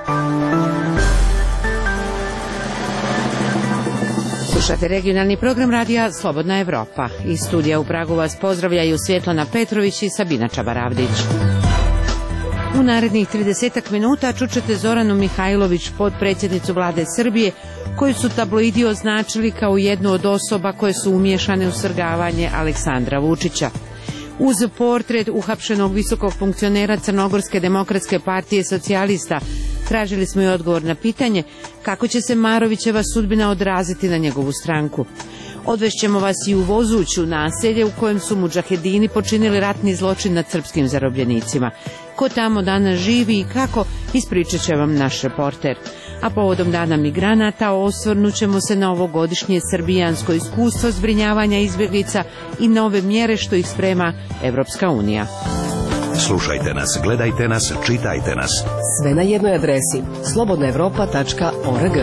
Slušate regionalni program radija Slobodna Evropa. Iz studija u Pragu vas pozdravljaju Svjetlana Petrović i Sabina Čabaravdić. U narednih 30 minuta čućete Zoranu Mihajlović, potpredsjednicu vlade Srbije, koju su tabloidi označili kao jednu od osoba koje su umiješane u svrgavanje Aleksandra Vučića. Uz portret uhapšenog visokog funkcionera Crnogorske demokratske partije socijalista, tražili smo i odgovor na pitanje kako će se Marovićeva sudbina odraziti na njegovu stranku. Odvešćemo vas i u Vozuću, naselje u kojem su mudžahedini počinili ratni zločin nad srpskim zarobljenicima. Ko tamo danas živi i kako, ispričat će vam naš reporter. A povodom Dana migranata osvrnut ćemo se na ovogodišnje srbijansko iskustvo zbrinjavanja izbjeglica i nove mjere što ih sprema Evropska unija. Slušajte nas, gledajte nas, čitajte nas. Sve na jednoj adresi slobodnaevropa.org.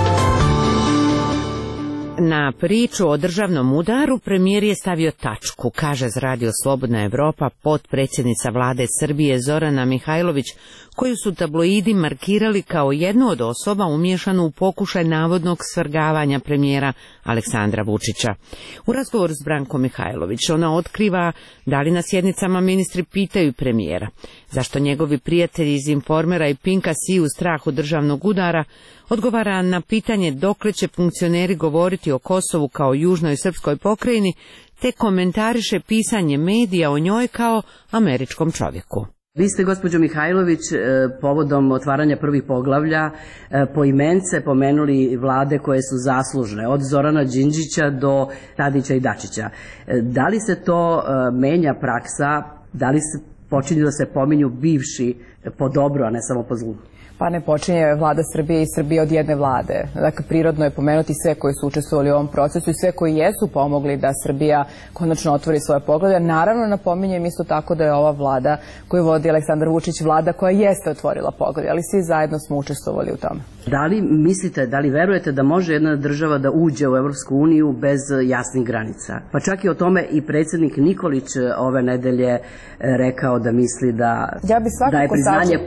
Na priču o državnom udaru premijer je stavio tačku, kaže za radio Slobodna Evropa potpredsjednica vlade Srbije Zorana Mihajlović, koju su tabloidi markirali kao jednu od osoba umiješanu u pokušaj navodnog svrgavanja premijera Aleksandra Vučića. U razgovoru s Brankom Mihajlović ona otkriva da li na sjednicama ministri pitaju premijera zašto njegovi prijatelji iz Informera i Pinka siju strahu državnog udara, odgovara na pitanje dokle će funkcioneri govoriti o Kosovu kao južnoj srpskoj pokrajini, te komentariše pisanje medija o njoj kao američkom čovjeku. Vi ste, gospođo Mihajlović, povodom otvaranja prvih poglavlja poimence pomenuli vlade koje su zaslužne, od Zorana Đinđića do Tadića i Dačića. Da li se to menja praksa, da li se počinju da se pominju bivši po dobro, a ne samo po zlu? Pa ne počinje vlada Srbije i Srbije od jedne vlade. Dakle, prirodno je pomenuti sve koji su učestvovali u ovom procesu i sve koji jesu pomogli da Srbija konačno otvori svoje poglavlja. Naravno, napominjem isto tako da je ova vlada koju vodi Aleksandar Vučić vlada koja jeste otvorila poglavlje, ali svi zajedno smo učestvovali u tome. Da li mislite, da li verujete da može jedna država da uđe u Evropsku uniju bez jasnih granica? Pa čak i o tome i predsjednik Nikolić ove nedelje rekao da misli da je priznanje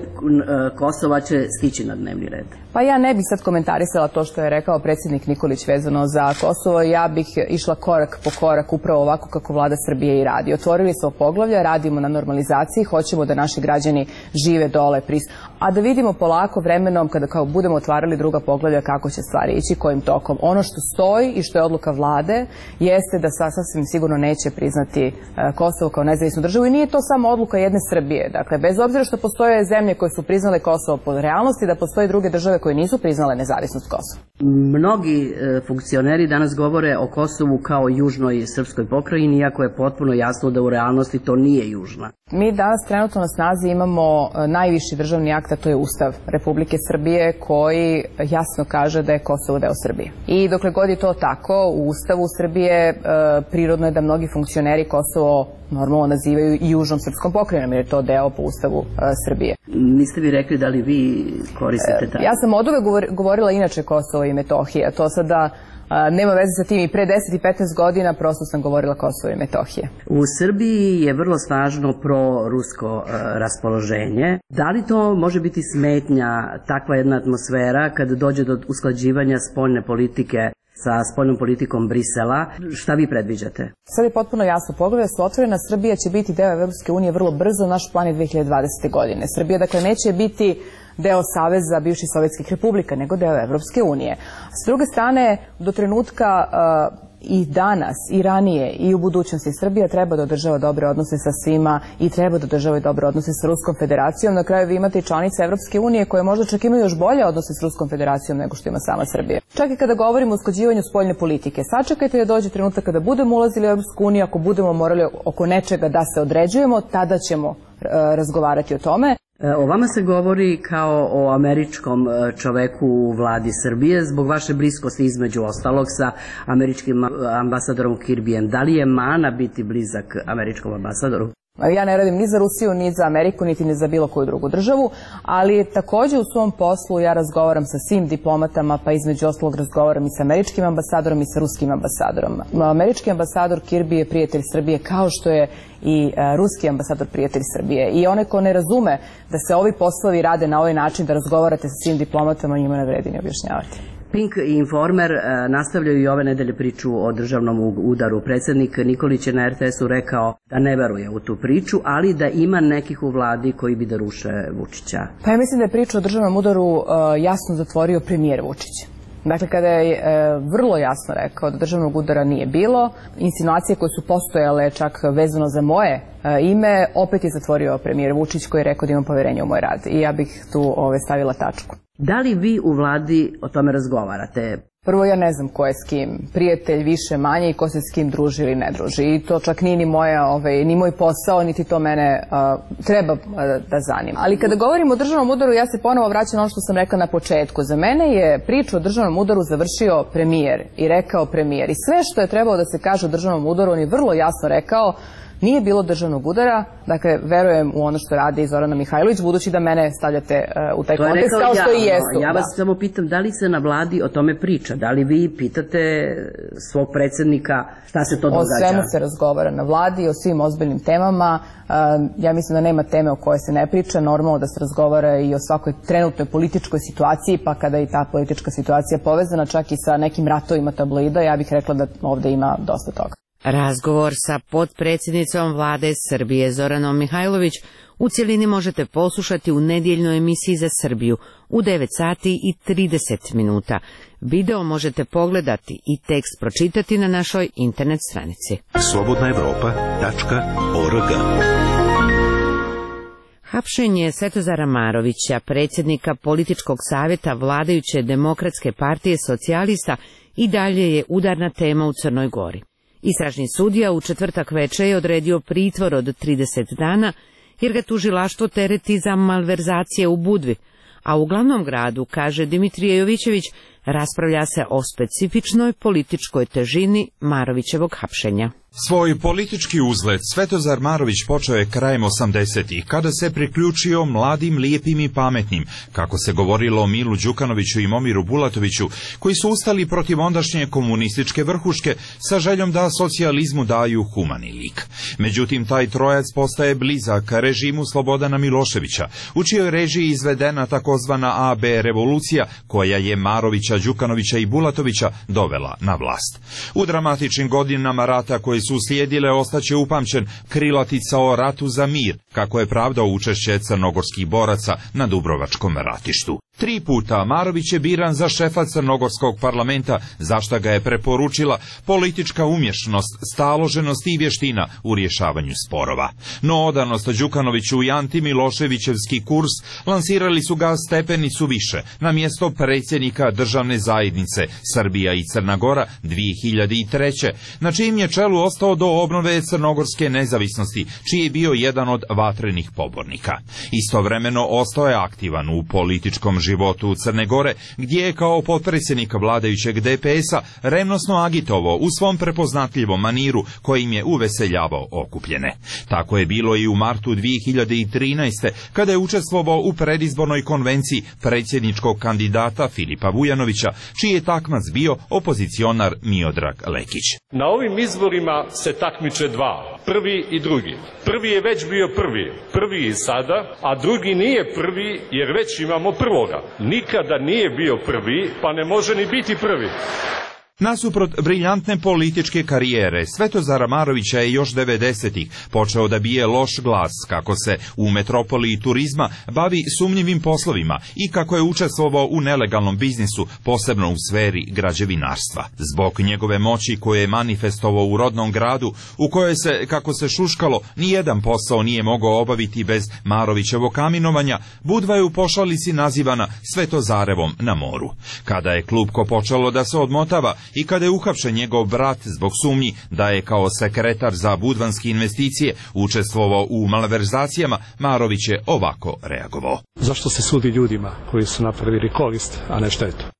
Kosova će stići na dnevni red. Pa ja ne bih sad komentarisala to što je rekao predsjednik Nikolić vezano za Kosovo. Ja bih išla korak po korak upravo ovako kako vlada Srbije i radi. Otvorili smo poglavlja, radimo na normalizaciji, hoćemo da naši građani žive dole, a da vidimo polako vremenom kada kao budemo otvarali druga poglavlja kako će stvari ići, kojim tokom. Ono što stoji i što je odluka vlade jeste da sasvim sigurno neće priznati Kosovo kao nezavisnu državu i nije to samo odluka jedne Srbije. Dakle, bez obzira što postoje zemlje koje su priznale Kosovo po realnosti, da postoje druge države koje nisu priznale nezavisnost Kosova. Mnogi funkcioneri danas govore o Kosovu kao južnoj srpskoj pokrajini, iako je potpuno jasno da u realnosti to nije južna. Mi danas trenutno na snazi imamo najviši državni akt, a to je Ustav Republike Srbije koji jasno kaže da je Kosovo deo Srbije. I dokle god je to tako, u Ustavu Srbije prirodno je da mnogi funkcioneri Kosovo normalno nazivaju i južnom srpskom pokrajinom, jer je to deo po Ustavu Srbije. Niste vi rekli da li vi koristite taj? Ja sam od uvek govorila inače Kosovo i Metohija. To sada nema veze sa tim, i pre 10 i 15 godina prosto sam govorila Kosovo i Metohije. U Srbiji je vrlo snažno pro-rusko raspoloženje. Da li to može biti smetnja, takva jedna atmosfera, kada dođe do usklađivanja spoljne politike sa spoljnom politikom Brisela? Šta vi predviđate? Sad je potpuno jasno. Poglavlja su otvorena, Srbija će biti deo Evropske unije vrlo brzo, naš plan je 2020. godine. Srbija dakle neće biti deo Saveza bivših sovjetskih republika, nego deo Evropske unije. S druge strane, do trenutka i danas, i ranije, i u budućnosti Srbija treba da održava dobre odnose sa svima i treba da održava dobre odnose sa Ruskom federacijom. Na kraju vi imate i članice Evropske unije koje možda čak imaju još bolje odnose s Ruskom federacijom nego što ima sama Srbija. Čak i kada govorimo o usklađivanju spoljne politike, sačekajte da dođe trenutak kada budemo ulazili u Evropsku uniju, ako budemo morali oko nečega da se određujemo, tada ćemo razgovarati o tome. O vama se govori kao o američkom čoveku u vladi Srbije zbog vaše bliskosti između ostalog sa američkim ambasadorom Kirbijem. Da li je mana biti blizak američkom ambasadoru? Ja ne radim ni za Rusiju, ni za Ameriku, niti ni za bilo koju drugu državu, ali takođe u svom poslu ja razgovaram sa svim diplomatama, pa između ostalog razgovaram i sa američkim ambasadorom i sa ruskim ambasadorom. Američki ambasador Kirby je prijatelj Srbije, kao što je i ruski ambasador prijatelj Srbije. I onaj ko ne razume da se ovi poslovi rade na ovaj način, da razgovarate sa svim diplomatama, njima ne vredi ni objašnjavati. Pink i Informer nastavljaju i ove nedelje priču o državnom udaru. Predsjednik Nikolić je na RTS-u rekao da ne veruje u tu priču, ali da ima nekih u vladi koji bi da ruše Vučića. Pa ja mislim da je priču o državnom udaru jasno zatvorio premijer Vučić. Dakle, kada je vrlo jasno rekao da državnog udara nije bilo, insinuacije koje su postojale čak vezano za moje ime, opet je zatvorio premijer Vučić koji je rekao da imam poverenje u moj rad. I ja bih tu stavila tačku. Da li vi u vladi o tome razgovarate? Prvo, ja ne znam ko je s kim prijatelj, više manje, i ko se s kim druži ili ne druži. I to čak nije ni moj posao, niti to mene treba da zanima. Ali kada govorimo o državnom udaru, ja se ponovo vraćam na ono što sam rekla na početku. Za mene je priču o državnom udaru završio premijer i rekao premijer. I sve što je trebalo da se kaže o državnom udaru, on je vrlo jasno rekao. Nije bilo državnog udara, dakle, verujem u ono što radi Zorana Mihajlović, budući da mene stavljate u taj kontekst, kao što i jesu. Ja vas samo pitam, da li se na vladi o tome priča? Da li vi pitate svog predsjednika šta se to događa? O svemu se razgovara na vladi, o svim ozbiljnim temama. Ja mislim da nema teme o kojoj se ne priča, normalno da se razgovara i o svakoj trenutnoj političkoj situaciji, pa kada je i ta politička situacija povezana čak i sa nekim ratovima tabloida, ja bih rekla da ovde ima dosta toga. Razgovor sa potpredsjednicom vlade Srbije Zoranom Mihajlović u cjelini možete poslušati u nedjeljnoj emisiji za Srbiju u 9 sati i 30 minuta. Video možete pogledati i tekst pročitati na našoj internet stranici. slobodnaevropa.org. Hapšenje Svetozara Marovića, predsjednika političkog savjeta vladajuće Demokratske partije socijalista, i dalje je udarna tema u Crnoj Gori. Istražni sudija u četvrtak večer je odredio pritvor od 30 dana jer ga tužilaštvo tereti za malverzacije u Budvi, a u glavnom gradu, kaže Dimitrije Jovićević, raspravlja se o specifičnoj političkoj težini Marovićevog hapšenja. Svoj politički uzlet Svetozar Marović počeo je krajem 80-ih, kada se priključio mladim, lijepim i pametnim, kako se govorilo o Milu Đukanoviću i Momiru Bulatoviću, koji su ustali protiv ondašnje komunističke vrhuške sa željom da socijalizmu daju humani lik. Međutim, taj trojac postaje blizak režimu Slobodana Miloševića, u čijoj režiji izvedena takozvana AB revolucija, koja je Marovića, Đukanovića i Bulatovića dovela na vlast. U dramatičnim godinama rata koji su uslijedile ostaće upamćen krilatica o ratu za mir, kako je pravdao učešće crnogorskih boraca na Dubrovačkom ratištu. 3 puta Marović je biran za šefa crnogorskog parlamenta, za šta ga je preporučila politička umješnost, staloženost i vještina u rješavanju sporova. No odanost Đukanoviću i antimiloševićevski kurs lansirali su ga stepenicu više, na mjesto predsjednika državne zajednice Srbija i Crna Gora 2003. na čijim je čelu ostao do obnove crnogorske nezavisnosti, čiji je bio jedan od vatrenih pobornika. Istovremeno ostao je aktivan u političkom životu Crne Gore, gdje je kao potpredsjednik vladajućeg DPS-a revnosno agitovao u svom prepoznatljivom maniru kojim je uveseljavao okupljene. Tako je bilo i u martu 2013. kada je učestvovao u predizbornoj konvenciji predsjedničkog kandidata Filipa Vujanovića, čiji je takmac bio opozicionar Miodrag Lekić. Na ovim izborima se takmiče dva, prvi i drugi. Prvi je već bio prvi i sada, a drugi nije prvi jer već imamo prvoga. Nikada nije bio prvi, pa ne može ni biti prvi. Nasuprot briljantne političke karijere, Svetozara Marovića je još 90-ih počeo da bije loš glas kako se u metropoli turizma bavi sumnjivim poslovima i kako je učestvovao u nelegalnom biznisu, posebno u sferi građevinarstva. Zbog njegove moći koje je manifestovao u rodnom gradu, u kojoj se, kako se šuškalo, nijedan posao nije mogao obaviti bez Marovićevog kaminovanja, Budva je u pošalici nazivana Svetozarevom na moru. Kada je klupko počelo da se odmotava, i kada je uhapšen njegov brat zbog sumnji da je kao sekretar za budvanske investicije učestvovao u malverzacijama, Marović je ovako reagovao. Zašto se sudi ljudima koji su napravili korist, a ne štetu?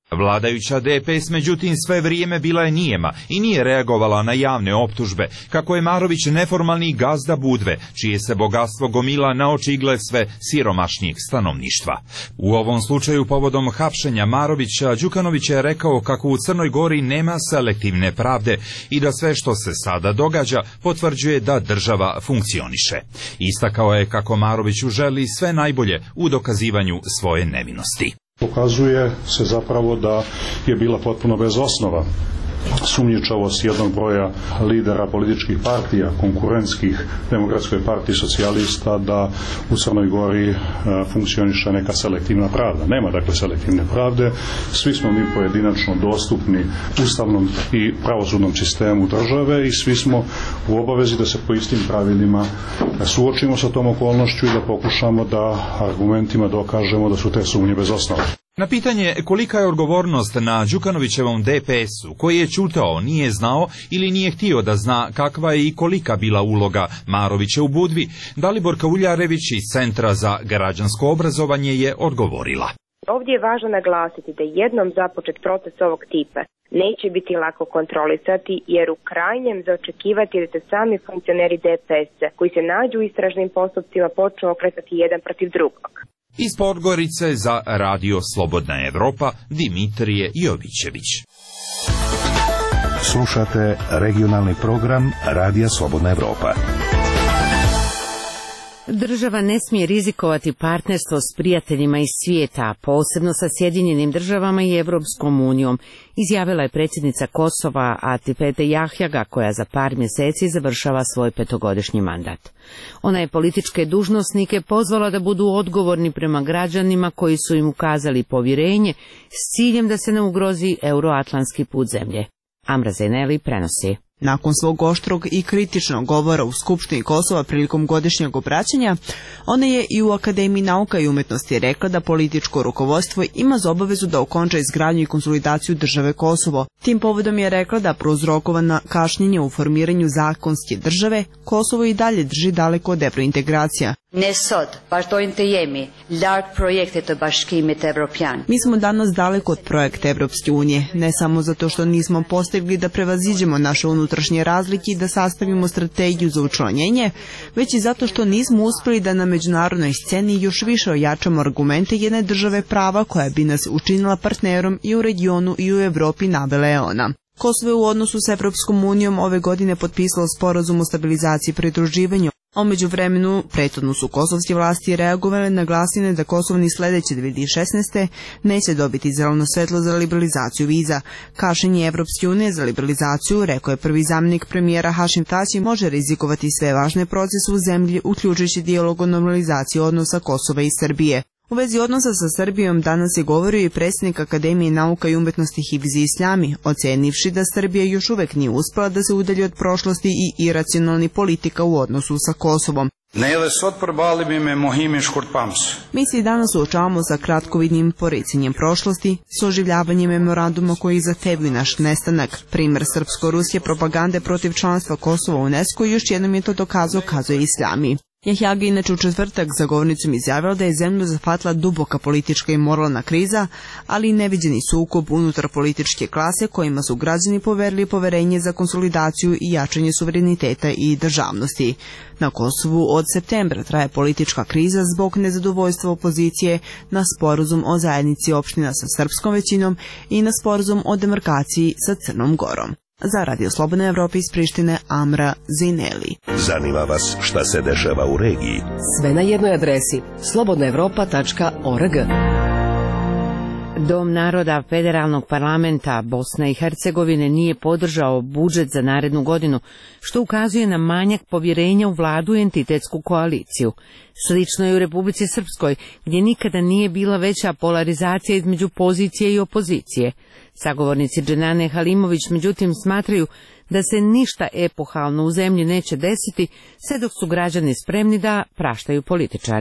Vladajuća DPS međutim sve vrijeme bila je nijema i nije reagovala na javne optužbe kako je Marović neformalni gazda Budve, čije se bogatstvo gomila na očigled sve siromašnijeg stanovništva. U ovom slučaju povodom hapšenja Marovića, Đukanović je rekao kako u Crnoj Gori nema selektivne pravde i da sve što se sada događa potvrđuje da država funkcioniše. Istakao je kako Maroviću želi sve najbolje u dokazivanju svoje nevinosti. Pokazuje se zapravo da je bila potpuno bez osnova sumnjičavost jednog broja lidera političkih partija, konkurentskih, Demokratskoj partiji socijalista, da u Crnoj Gori funkcioniše neka selektivna pravda. Nema dakle selektivne pravde, svi smo mi pojedinačno dostupni ustavnom i pravosudnom sistemu države i svi smo u obavezi da se po istim pravilima suočimo sa tom okolnošću i da pokušamo da argumentima dokažemo da su te sumnje bez osnova. Na pitanje kolika je odgovornost na Đukanovićevom DPS-u, koji je ćutao, nije znao ili nije htio da zna kakva je i kolika bila uloga Marovića u Budvi, Daliborka Uljarević iz Centra za građansko obrazovanje je odgovorila. Ovdje je važno naglasiti da jednom započet proces ovog tipa neće biti lako kontrolisati, jer u krajnjem za očekivati da se sami funkcioneri DPS-a koji se nađu u istražnim postupcima počnu okretati jedan protiv drugog. Iz Podgorice za Radio Slobodna Evropa, Dimitrije Jovićević. Slušate regionalni program Radija Slobodna Evropa. Država ne smije rizikovati partnerstvo s prijateljima iz svijeta, posebno sa Sjedinjenim državama i Evropskom unijom, izjavila je predsjednica Kosova Atipete Jahjaga, koja za par mjeseci završava svoj 5-godišnji mandat. Ona je političke dužnosnike pozvala da budu odgovorni prema građanima koji su im ukazali povjerenje s ciljem da se ne ugrozi euroatlantski put zemlje. Amra Zeneli prenosi. Nakon svog oštrog i kritičnog govora u Skupštini Kosova prilikom godišnjeg obraćanja, ona je i u Akademiji nauka i umjetnosti rekla da političko rukovodstvo ima za obavezu da okonča izgradnju i konsolidaciju države Kosovo. Tim povodom je rekla da prouzrokovana kašnjenje u formiranju zakonske države, Kosovo i dalje drži daleko od evrointegracija. Mi smo danas daleko od projekta Evropske unije, ne samo zato što nismo postigli da prevaziđemo naše unutrašnje razlike i da sastavimo strategiju za učlanjenje, već i zato što nismo uspjeli da na međunarodnoj sceni još više ojačamo argumente jedne države prava koja bi nas učinila partnerom i u regionu i u Evropi, navela je ona. Kosovo je u odnosu s Evropskom unijom ove godine potpisalo sporazum o stabilizaciji i pridruživanju, a u međuvremenu prethodno su kosovske vlasti reagovale na glasine da Kosovo ni sljedeće 2016. neće dobiti zeleno svetlo za liberalizaciju viza. Kašnjenje Evropske unije za liberalizaciju, rekao je prvi zamjenik premijera Hašim Tači, može rizikovati sve važne procese u zemlji, uključujući dijalog o normalizaciji odnosa Kosova i Srbije. U vezi odnosa sa Srbijom danas je govorio i predsjednik Akademije nauka i umjetnosti Hivzi Islami, ocenivši da Srbija još uvijek nije uspjela da se udalji od prošlosti i iracionalnih politika u odnosu sa Kosovom. Mi se i danas suočavamo sa kratkovidnim poricanjem prošlosti, s oživljavanjem memoranduma koji zahtevaju naš nestanak. Primjer srpsko-ruske propagande protiv članstva Kosova u UNESCO još jednom je to dokazao, kazuje Islami. Jahjaga inače u četvrtak za govornicom izjavila da je zemlju zahvatila duboka politička i moralna kriza, ali i neviđeni sukob unutar političke klase kojima su građani poverili poverenje za konsolidaciju i jačanje suvereniteta i državnosti. Na Kosovu od septembra traje politička kriza zbog nezadovoljstva opozicije na sporazum o zajednici opština sa srpskom većinom i na sporazum o demarkaciji sa Crnom Gorom. Za Radio Slobodna Evropa iz Prištine, Amra Zineli. Zanima vas šta se dešava u regiji? Sve na jednoj adresi slobodnaevropa.org. Dom naroda Federalnog parlamenta Bosne i Hercegovine nije podržao budžet za narednu godinu, što ukazuje na manjak povjerenja u vladu i entitetsku koaliciju. Slično je u Republici Srpskoj, gdje nikada nije bila veća polarizacija između pozicije i opozicije. Sagovornici Dženane Halimović međutim smatraju da se ništa epohalno u zemlji neće desiti, sve dok su građani spremni da praštaju političarima.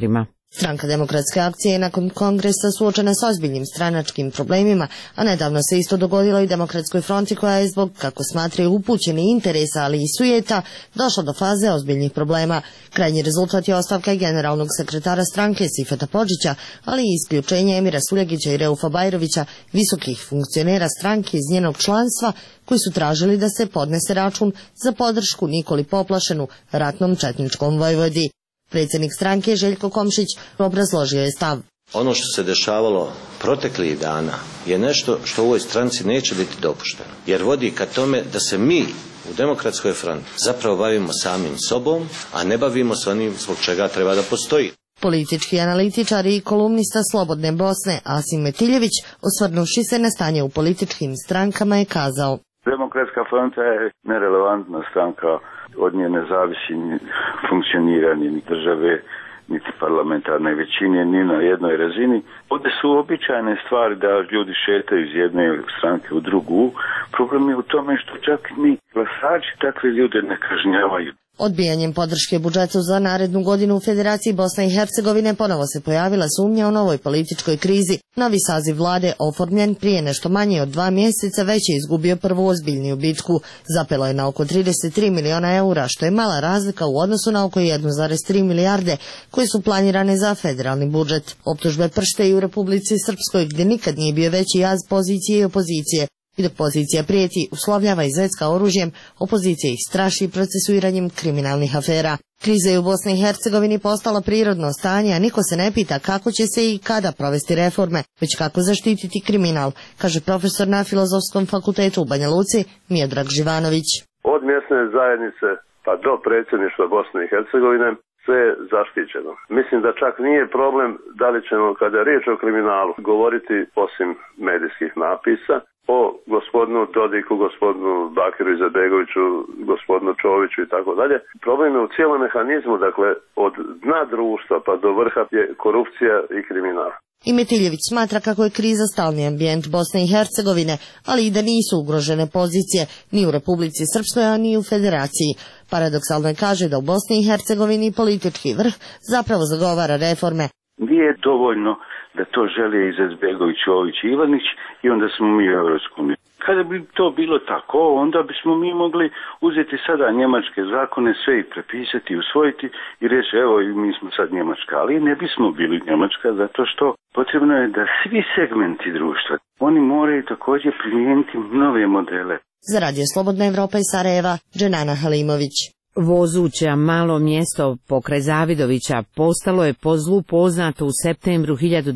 Stranka Demokratske akcije je nakon kongresa suočena s ozbiljnim stranačkim problemima, a nedavno se isto dogodilo i Demokratskoj fronti koja je zbog, kako smatraju, upućenih interesa, ali i sujeta, došla do faze ozbiljnih problema. Krajnji rezultat je ostavka i generalnog sekretara stranke Sifeta Podžića, ali i isključenje Emira Suljegića i Reufa Bajrovića, visokih funkcionera stranke iz njenog članstva, koji su tražili da se podnese račun za podršku Nikoli Poplašenu, ratnom četničkom vojvodi. Predsjednik stranke Željko Komšić obrazložio je stav. Ono što se dešavalo proteklih dana je nešto što u ovoj stranci neće biti dopušteno, jer vodi ka tome da se mi u Demokratskoj fronti zapravo bavimo samim sobom, a ne bavimo se onim zbog čega treba da postoji. Politički analitičar i kolumnista Slobodne Bosne Asim Metiljević, osvrnuvši se na stanje u političkim strankama, je kazao: Demokratska fronta je nerelevantna stranka, od nje ne zavisi funkcioniranje ni države, niti parlamentarne većine, ni na jednoj razini. Ovdje su običajne stvari da ljudi šetaju iz jedne stranke u drugu. Problem je u tome što čak ni glasači takve ljude ne kažnjavaju. Odbijanjem podrške budžetu za narednu godinu u Federaciji Bosne i Hercegovine ponovo se pojavila sumnja o novoj političkoj krizi. Novi saziv vlade, oformljen prije nešto manje od 2 mjeseca, već je izgubio prvu ozbiljniju bitku. Zapelo je na oko 33 miliona eura, što je mala razlika u odnosu na oko 1,3 milijarde koje su planirane za federalni budžet. Optužbe pršte i u Republici Srpskoj, gdje nikad nije bio veći jaz pozicije i opozicije. I dok pozicija prijeti, uslovljava i zvecka oružjem, opozicija ih straši procesuiranjem kriminalnih afera. Kriza je u Bosni i Hercegovini postala prirodno stanje, a niko se ne pita kako će se i kada provesti reforme, već kako zaštititi kriminal, kaže profesor na Filozofskom fakultetu u Banja Luci Miodrag Živanović. Od mjesne zajednice pa do predsjedništva Bosne i Hercegovine sve je zaštićeno. Mislim da čak nije problem da li ćemo, kada je riječ o kriminalu, govoriti osim medijskih napisa o gospodinu Dodiku, gospodinu Bakiru Izetbegoviću, gospodinu Čoviću i tako dalje. Problem je u cijelom mehanizmu, dakle od dna društva pa do vrha je korupcija i kriminal. I Metiljević smatra kako je kriza stalni ambijent Bosne i Hercegovine, ali i da nisu ugrožene pozicije ni u Republici Srpskoj, a ni u Federaciji. Paradoksalno je, kaže, da u Bosni i Hercegovini politički vrh zapravo zagovara reforme. Nije dovoljno da to žele Izetbegović, Čović i Ivanić i onda smo mi u Europskoj uniji. Kada bi to bilo tako, onda bismo mi mogli uzeti sada njemačke zakone, sve i prepisati, usvojiti i reći evo mi smo sad Njemačka, ali ne bismo bili Njemačka zato što potrebno je da svi segmenti društva, oni moraju također primijeniti nove modele. Za Radio Slobodna Evropa iz Sarajeva, Dženana Halimović. Vozuća malo mjesto pokraj Zavidovića postalo je po zlu poznato u septembru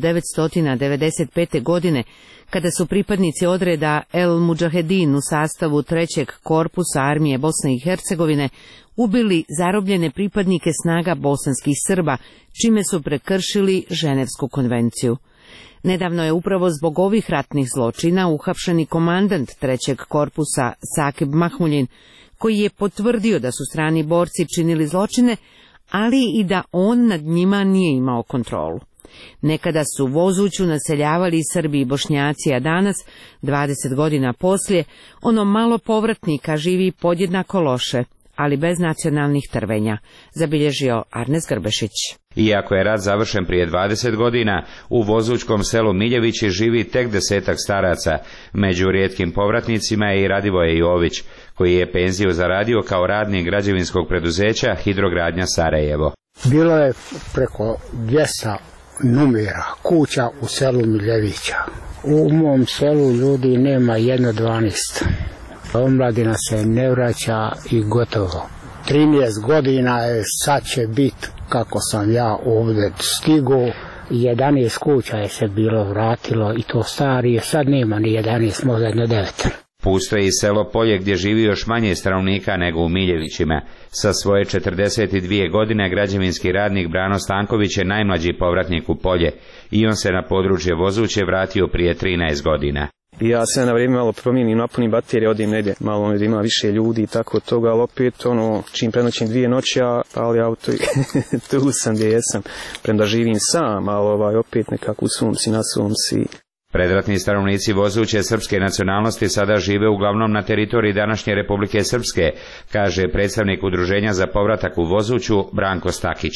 1995. godine, kada su pripadnici odreda El Mudžahedin u sastavu 3. korpusa armije Bosne i Hercegovine ubili zarobljene pripadnike snaga bosanskih Srba, čime su prekršili Ženevsku konvenciju. Nedavno je upravo zbog ovih ratnih zločina uhapšeni komandant 3. korpusa Sakib Mahmuljin, koji je potvrdio da su strani borci činili zločine, ali i da on nad njima nije imao kontrolu. Nekada su Vozuću naseljavali Srbi i Bošnjaci, a danas, 20 godina poslije, ono malo povratnika živi podjednako loše, ali bez nacionalnih trvenja, zabilježio Arnes Grbešić. Iako je rat završen prije 20 godina, u vozućkom selu Miljevići živi tek 10-ak staraca. Među rijetkim povratnicima je i Radivoje Jović, koji je penziju zaradio kao radnik građevinskog preduzeća Hidrogradnja Sarajevo. Bilo je preko 200 numera kuća u selu Miljevića. U mom selu ljudi nema 1-12. Omladina se ne vraća i gotovo. 13 godina je, sad će biti kako sam ja ovdje stigao. 11 kuća je se bilo vratilo i to starije, sad nema ni 11, možda jedno 9. Pusto je i selo Polje gdje živi još manje stanovnika nego u Miljevićima. Sa svoje 42 godine građevinski radnik Brano Stanković je najmlađi povratnik u Polje i on se na područje Vozuće vratio prije 13 godina. Ja se na vrijeme malo promijenim, napunim baterije, odim negdje malo da ima više ljudi i tako toga, ali opet čim prenoćim 2 noći, ali auto tu sam gdje jesam, premda živim sam, ali opet nekako u sumci, na sumci. Predratni stanovnici Vozuće srpske nacionalnosti sada žive uglavnom na teritoriji današnje Republike Srpske, kaže predstavnik Udruženja za povratak u Vozuću Branko Stakić.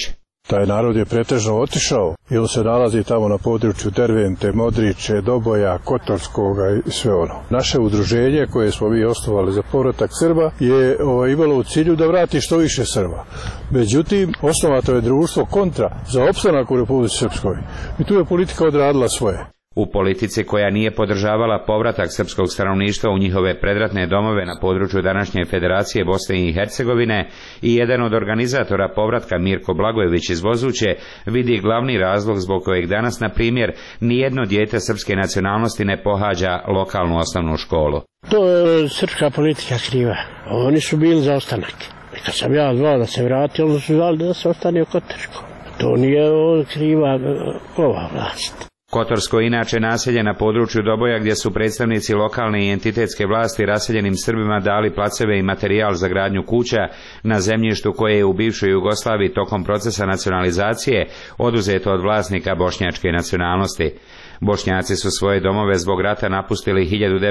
Taj narod je pretežno otišao i on se nalazi tamo na području Dervente, Modriče, Doboja, Kotorskoga i sve ono. Naše udruženje koje smo mi osnovali za povratak Srba je imalo u cilju da vrati što više Srba. Međutim, osnovato je društvo kontra za opstanak u Republici Srpskoj i tu je politika odradila svoje. U politici koja nije podržavala povratak srpskog stanovništva u njihove predratne domove na području današnje Federacije Bosne i Hercegovine i jedan od organizatora povratka Mirko Blagojević iz Vozuće vidi glavni razlog zbog kojeg danas, na primjer, nijedno dijete srpske nacionalnosti ne pohađa lokalnu osnovnu školu. To je srpska politika kriva. Oni su bili za ostanak. I kad sam ja zvao da se vrati, oni su zvali da se ostane u Kotorsku. To nije kriva ova vlast. Kotorsko je inače naselje na području Doboja gdje su predstavnici lokalne i entitetske vlasti raseljenim Srbima dali placeve i materijal za gradnju kuća na zemljištu koje je u bivšoj Jugoslaviji tokom procesa nacionalizacije oduzeto od vlasnika bošnjačke nacionalnosti. Bošnjaci su svoje domove zbog rata napustili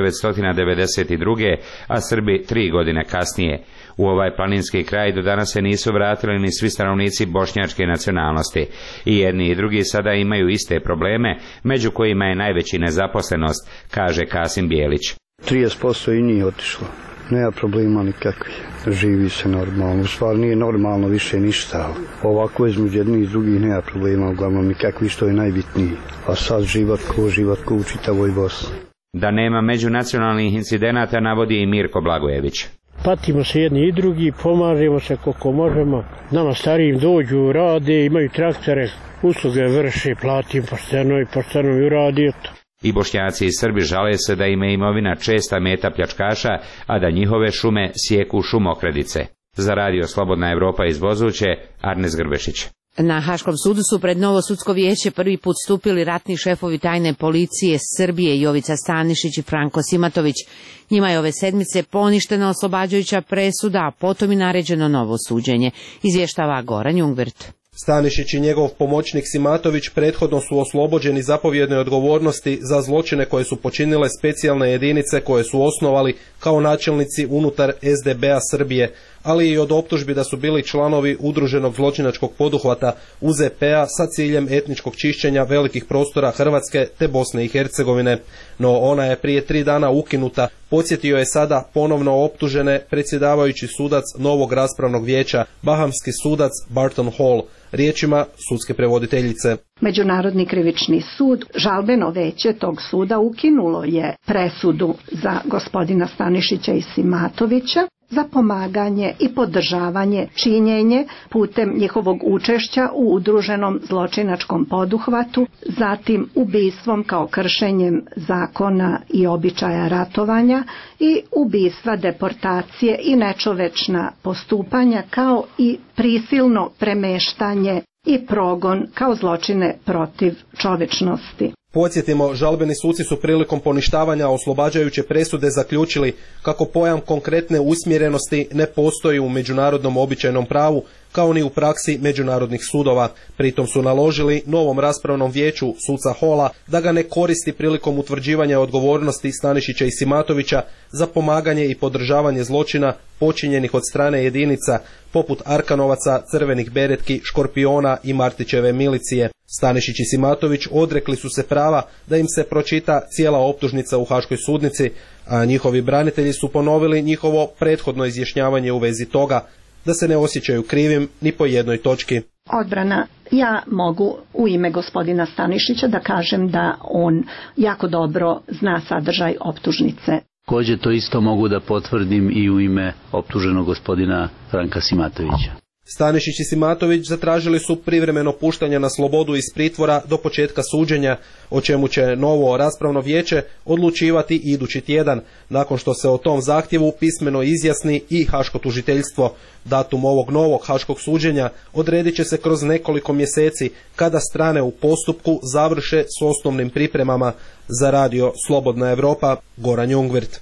1992. a Srbi 3 godine kasnije. U ovaj planinski kraj do danas se nisu vratili ni svi stanovnici bošnjačke nacionalnosti. I jedni i drugi sada imaju iste probleme, među kojima je najveći nezaposlenost, kaže Kasim Bijelić. 30% i nije otišlo. Nema problema nikakvih. Živi se normalno. U stvari nije normalno više ništa. Ovako između jednih i drugih nema problema, uglavnom nikakvi, što je najbitnije. A sad život ko u čitavoj Bosni. Da nema međunacionalnih incidenata navodi i Mirko Blagojević. Patimo se jedni i drugi, pomažemo se koliko možemo. Nama starijim dođu, rade, imaju traktore, usluge vrše, platim pošteno i uradi. I Bošnjaci i Srbi žale se da im je imovina česta meta pljačkaša, a da njihove šume sjeku šumokradice. Za radio Slobodna Evropa iz Vozuće, Arnes Grbešić. Na Haškom sudu su pred novo sudsko vijeće prvi put stupili ratni šefovi tajne policije Srbije Jovica Stanišić i Franko Simatović. Njima je ove sedmice poništena oslobađajuća presuda, a potom i naređeno novo suđenje, izvještava Goran Jungwirth. Stanišić i njegov pomoćnik Simatović prethodno su oslobođeni zapovjedne odgovornosti za zločine koje su počinile specijalne jedinice koje su osnovali kao načelnici unutar SDB-a Srbije, ali i od optužbi da su bili članovi udruženog zločinačkog poduhvata UZP-a sa ciljem etničkog čišćenja velikih prostora Hrvatske te Bosne i Hercegovine. No ona je prije 3 dana ukinuta, podsjetio je sada ponovno optužene predsjedavajući sudac novog raspravnog vijeća, bahamski sudac Barton Hall, riječima sudske prevoditeljice. Međunarodni krivični sud, žalbeno veće tog suda, ukinulo je presudu za gospodina Stanišića i Simatovića za pomaganje i podržavanje činjenje putem njihovog učešća u udruženom zločinačkom poduhvatu, zatim ubistvom kao kršenjem zakona i običaja ratovanja i ubistva, deportacije i nečovečna postupanja, kao i prisilno premeštanje i progon kao zločine protiv čovečnosti. Podsjetimo, žalbeni suci su prilikom poništavanja oslobađajuće presude zaključili kako pojam konkretne usmjerenosti ne postoji u međunarodnom običajnom pravu, kao ni u praksi međunarodnih sudova. Pritom su naložili novom raspravnom vijeću suca Hola da ga ne koristi prilikom utvrđivanja odgovornosti Stanišića i Simatovića za pomaganje i podržavanje zločina počinjenih od strane jedinica poput Arkanovaca, Crvenih beretki, Škorpiona i Martićeve milicije. Stanišić i Simatović odrekli su se prava da im se pročita cijela optužnica u Haškoj sudnici, a njihovi branitelji su ponovili njihovo prethodno izjašnjavanje u vezi toga da se ne osjećaju krivim ni po jednoj točki. Odbrana, ja mogu u ime gospodina Stanišića da kažem da on jako dobro zna sadržaj optužnice. Također to isto mogu da potvrdim i u ime optuženog gospodina Franka Simatovića. Stanišić i Simatović zatražili su privremeno puštanje na slobodu iz pritvora do početka suđenja, o čemu će novo raspravno vijeće odlučivati idući tjedan, nakon što se o tom zahtjevu pismeno izjasni i Haško tužiteljstvo. Datum ovog novog haškog suđenja odredit će se kroz nekoliko mjeseci, kada strane u postupku završe s osnovnim pripremama. Za radio Slobodna Evropa, Goran Jungwirth.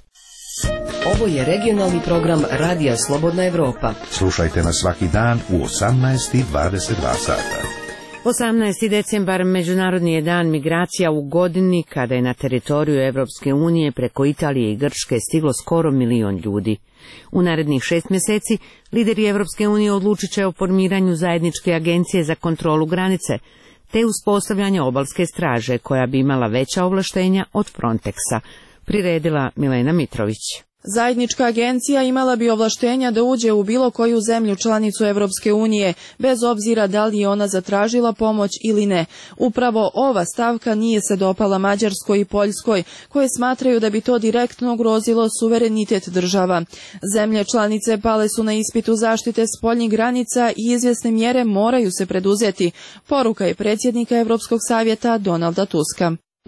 Ovo je regionalni program Radija Slobodna Evropa. Slušajte nas svaki dan u 18:22 sata. 18. decembar međunarodni je dan migracija u godini kada je na teritoriju Evropske unije preko Italije i Grčke stiglo skoro 1 milion ljudi. U narednih 6 mjeseci lideri Evropske unije odlučit će o formiranju zajedničke agencije za kontrolu granice, te uspostavljanje obalske straže koja bi imala veća ovlaštenja od Frontexa, priredila Milena Mitrović. Zajednička agencija imala bi ovlaštenja da uđe u bilo koju zemlju članicu Evropske unije, bez obzira da li je ona zatražila pomoć ili ne. Upravo ova stavka nije se dopala Mađarskoj i Poljskoj, koje smatraju da bi to direktno ugrozilo suverenitet država. Zemlje članice pale su na ispitu zaštite spoljnih granica i izvjesne mjere moraju se preduzeti. Poruka je predsjednika Evropskog savjeta Donalda Tuska.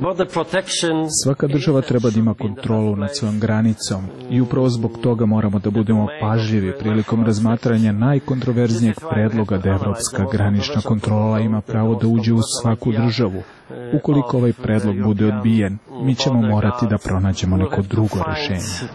Svaka država treba da ima kontrolu nad svojom granicom i upravo zbog toga moramo da budemo pažljivi prilikom razmatranja najkontroverznijeg predloga da evropska granična kontrola ima pravo da uđe u svaku državu. Ukoliko ovaj predlog bude odbijen, mi ćemo morati da pronađemo neko drugo rješenje.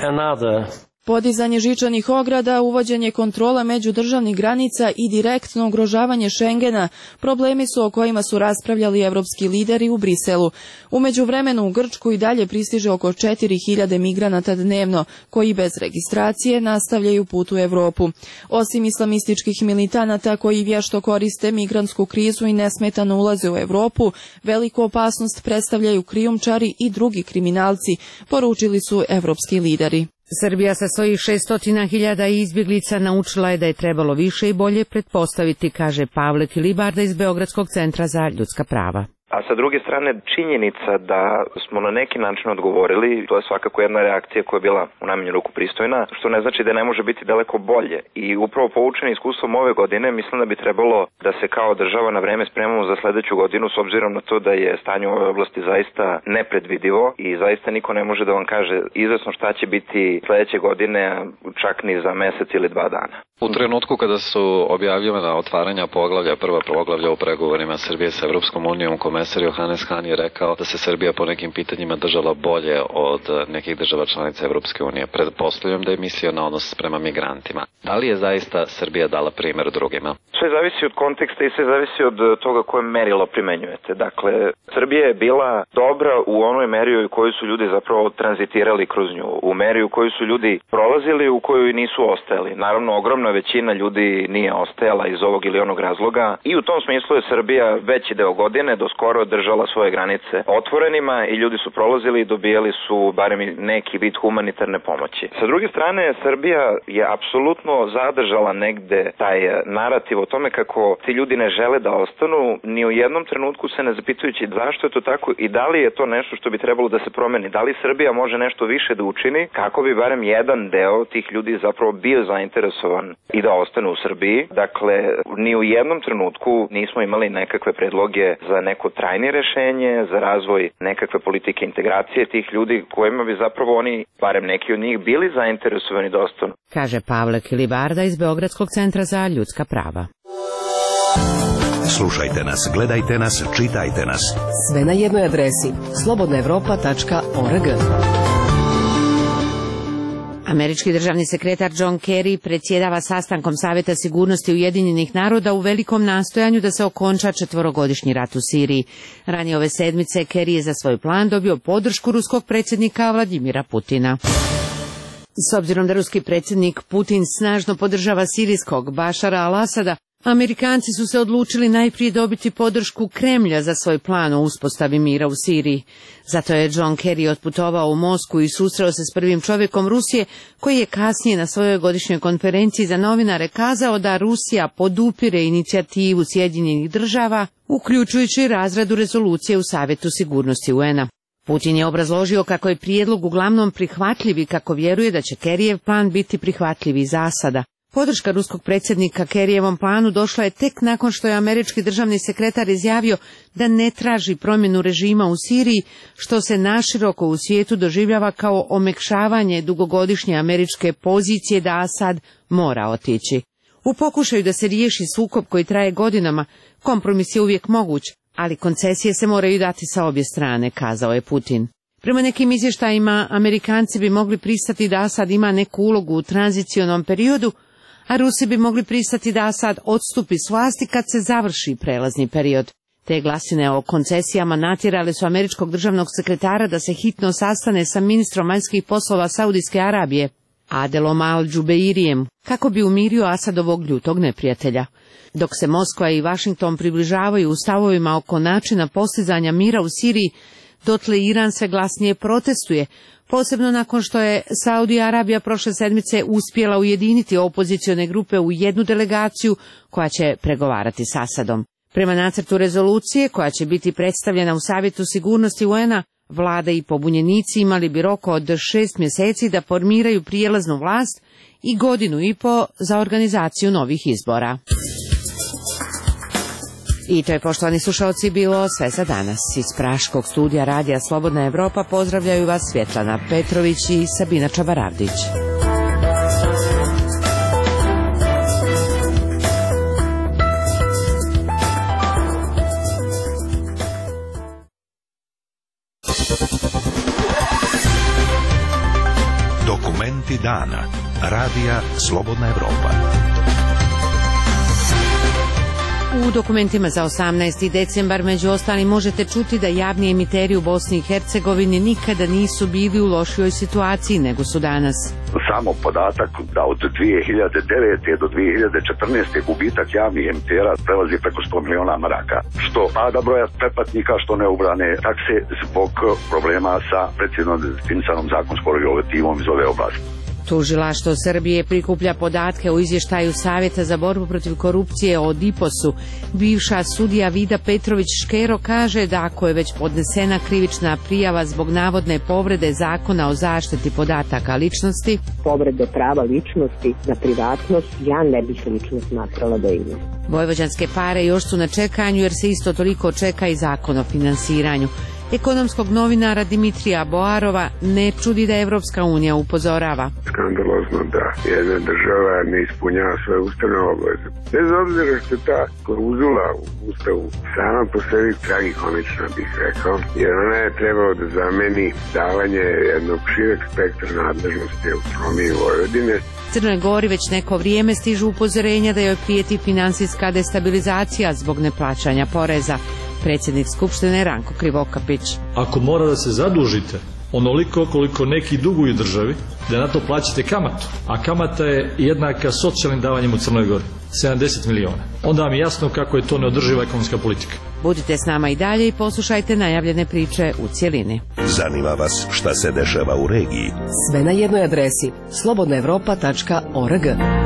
Podizanje žičanih ograda, uvođenje kontrola međudržavnih granica i direktno ugrožavanje Šengena problemi su o kojima su raspravljali evropski lideri u Briselu. U međuvremenu u Grčku i dalje pristiže oko 4000 migranata dnevno, koji bez registracije nastavljaju put u Evropu. Osim islamističkih militanata koji vješto koriste migrantsku krizu i nesmetano ulaze u Evropu, veliku opasnost predstavljaju krijumčari i drugi kriminalci, poručili su evropski lideri. Srbija sa svojih 600.000 izbjeglica naučila je da je trebalo više i bolje pretpostaviti, kaže Pavle Kilibarda iz Beogradskog centra za ljudska prava. A sa druge strane, činjenica da smo na neki način odgovorili, to je svakako jedna reakcija koja je bila u najmanju ruku pristojna, što ne znači da ne može biti daleko bolje. I upravo poučeni iskustvom ove godine, mislim da bi trebalo da se kao država na vreme spremamo za sljedeću godinu, s obzirom na to da je stanje u ovoj oblasti zaista nepredvidivo i zaista niko ne može da vam kaže izvesno šta će biti sljedeće godine, čak ni za mjesec ili 2 dana. U trenutku kada su objavljena otvaranja prva poglavlja u pregovorima Srbije sa Evropskom unijom, komesar Johannes Hahn je rekao da se Srbija po nekim pitanjima držala bolje od nekih država članica Evropske unije. Pretpostavljam da je mislio na odnos prema migrantima. Da li je zaista Srbija dala primjer drugima? Sve zavisi od konteksta i sve zavisi od toga koje merilo primenjujete. Dakle, Srbija je bila dobra u onoj meri u kojoj su ljudi zapravo tranzitirali kroz nju, u meri u kojoj su ljudi prolazili, u kojoj nisu ostajali. Naravno, ogromna većina ljudi nije ostajala iz ovog ili onog razloga i u tom smislu je Srbija veći deo godine do skoro držala svoje granice otvorenima i ljudi su prolazili i dobijali su barem neki vid humanitarne pomoći. Sa druge strane, Srbija je apsolutno zadržala negde taj narativ o tome kako ti ljudi ne žele da ostanu, ni u jednom trenutku se ne zapitujući zašto je to tako i da li je to nešto što bi trebalo da se promeni, da li Srbija može nešto više da učini kako bi barem jedan deo tih ljudi zapravo bio zainteresovan i da ostane u Srbiji. Dakle, ni u jednom trenutku nismo imali nekakve predloge za neko trajnije rješenje, za razvoj nekakve politike integracije tih ljudi kojima bi zapravo oni, barem neki od njih, bili zainteresovani da ostanu. Kaže Pavle Kilibarda iz Beogradskog centra za ljudska prava. Slušajte nas, gledajte nas, čitajte nas. Sve na jednoj adresi slobodnaevropa.org. Američki državni sekretar John Kerry predsjedava sastankom Savjeta sigurnosti Ujedinjenih naroda u velikom nastojanju da se okonča 4-godišnji rat u Siriji. Ranije ove sedmice Kerry je za svoj plan dobio podršku ruskog predsjednika Vladimira Putina. S obzirom da ruski predsjednik Putin snažno podržava sirijskog Bašara al-Asada, Amerikanci su se odlučili najprije dobiti podršku Kremlja za svoj plan o uspostavi mira u Siriji. Zato je John Kerry otputovao u Moskvu i susreo se s prvim čovjekom Rusije, koji je kasnije na svojoj godišnjoj konferenciji za novinare kazao da Rusija podupire inicijativu Sjedinjenih država, uključujući razradu rezolucije u Savjetu sigurnosti UN-a. Putin je obrazložio kako je prijedlog uglavnom prihvatljiv i kako vjeruje da će Kerryjev plan biti prihvatljiv i za Asada. Podrška ruskog predsjednika Kerryjevom planu došla je tek nakon što je američki državni sekretar izjavio da ne traži promjenu režima u Siriji, što se naširoko u svijetu doživljava kao omekšavanje dugogodišnje američke pozicije da Asad mora otići. U pokušaju da se riješi sukob koji traje godinama, kompromis je uvijek moguć, ali koncesije se moraju dati sa obje strane, kazao je Putin. Prema nekim izvještajima, Amerikanci bi mogli pristati da Asad ima neku ulogu u tranzicionom periodu, a Rusi bi mogli pristati da Asad odstupi s vlasti kad se završi prelazni period. Te glasine o koncesijama natjerale su američkog državnog sekretara da se hitno sastane sa ministrom vanjskih poslova Saudijske Arabije, Adelom Al-Džubeirijem, kako bi umirio Asadovog ljutog neprijatelja. Dok se Moskva i Vašington približavaju u stavovima oko načina postizanja mira u Siriji, dotle Iran sve glasnije protestuje, posebno nakon što je Saudija Arabija prošle sedmice uspjela ujediniti opozicione grupe u jednu delegaciju koja će pregovarati s Asadom. Prema nacrtu rezolucije koja će biti predstavljena u Savjetu sigurnosti UN-a, vlada i pobunjenici imali bi rok od 6 mjeseci da formiraju prijelaznu vlast i 1,5 godine za organizaciju novih izbora. I to je, poštovani slušalci, bilo sve za danas. Iz praškog studija radija Slobodna Evropa pozdravljaju vas Svjetlana Petrović i Sabina Čabaravdić. Dokumenti dana. Radija Slobodna Evropa. U dokumentima za 18. decembar među ostalim možete čuti da javni emiteri u Bosni i Hercegovini nikada nisu bili u lošijoj situaciji nego su danas. Samo podatak da od 2009. do 2014. gubitak javnih emitera prelazi preko 100 miliona maraka. Što pada broja pretplatnika, što neubrane takse zbog problema sa precizno definisanom zakonskom regulativom iz ove oblasti. Tužilaštvo Srbije prikuplja podatke o izvještaju Savjeta za borbu protiv korupcije o DIPOS-u. Bivša sudija Vida Petrović-Škero kaže da ako je već podnesena krivična prijava zbog navodne povrede Zakona o zaštiti podataka ličnosti, povrede prava ličnosti na privatnost, ja ne bih lično smatrala da ima. Vojvođanske pare još su na čekanju jer se isto toliko čeka i Zakon o finansiranju. Ekonomskog novinara Dimitrija Boarova ne čudi da Evropska unija upozorava. Skandalozno da jedna država ne ispunjava svoje ustavne obaveze. Bez obzira što je ta klauzula u ustavu sama po sebi tragikomična, bih rekao, jer ona je trebalo da zameni davanje jednog šireg spektra nadležnosti autonomiji Vojvodine. Crnoj Gori već neko vrijeme stižu upozorenja da joj prijeti finansijska destabilizacija zbog neplaćanja poreza. Predsjednik Skupštine Ranko Krivokapić. Ako mora da se zadužite onoliko koliko neki duguju državi, da na to plaćate kamatu, a kamata je jednaka socijalnim davanjem u Crnoj Gori, 70 miliona. Onda vam je jasno kako je to neodrživa ekonomska politika. Budite s nama i dalje i poslušajte najavljene priče u cjelini. Zanima vas šta se dešava u regiji? Sve na jednoj adresi slobodnaevropa.org.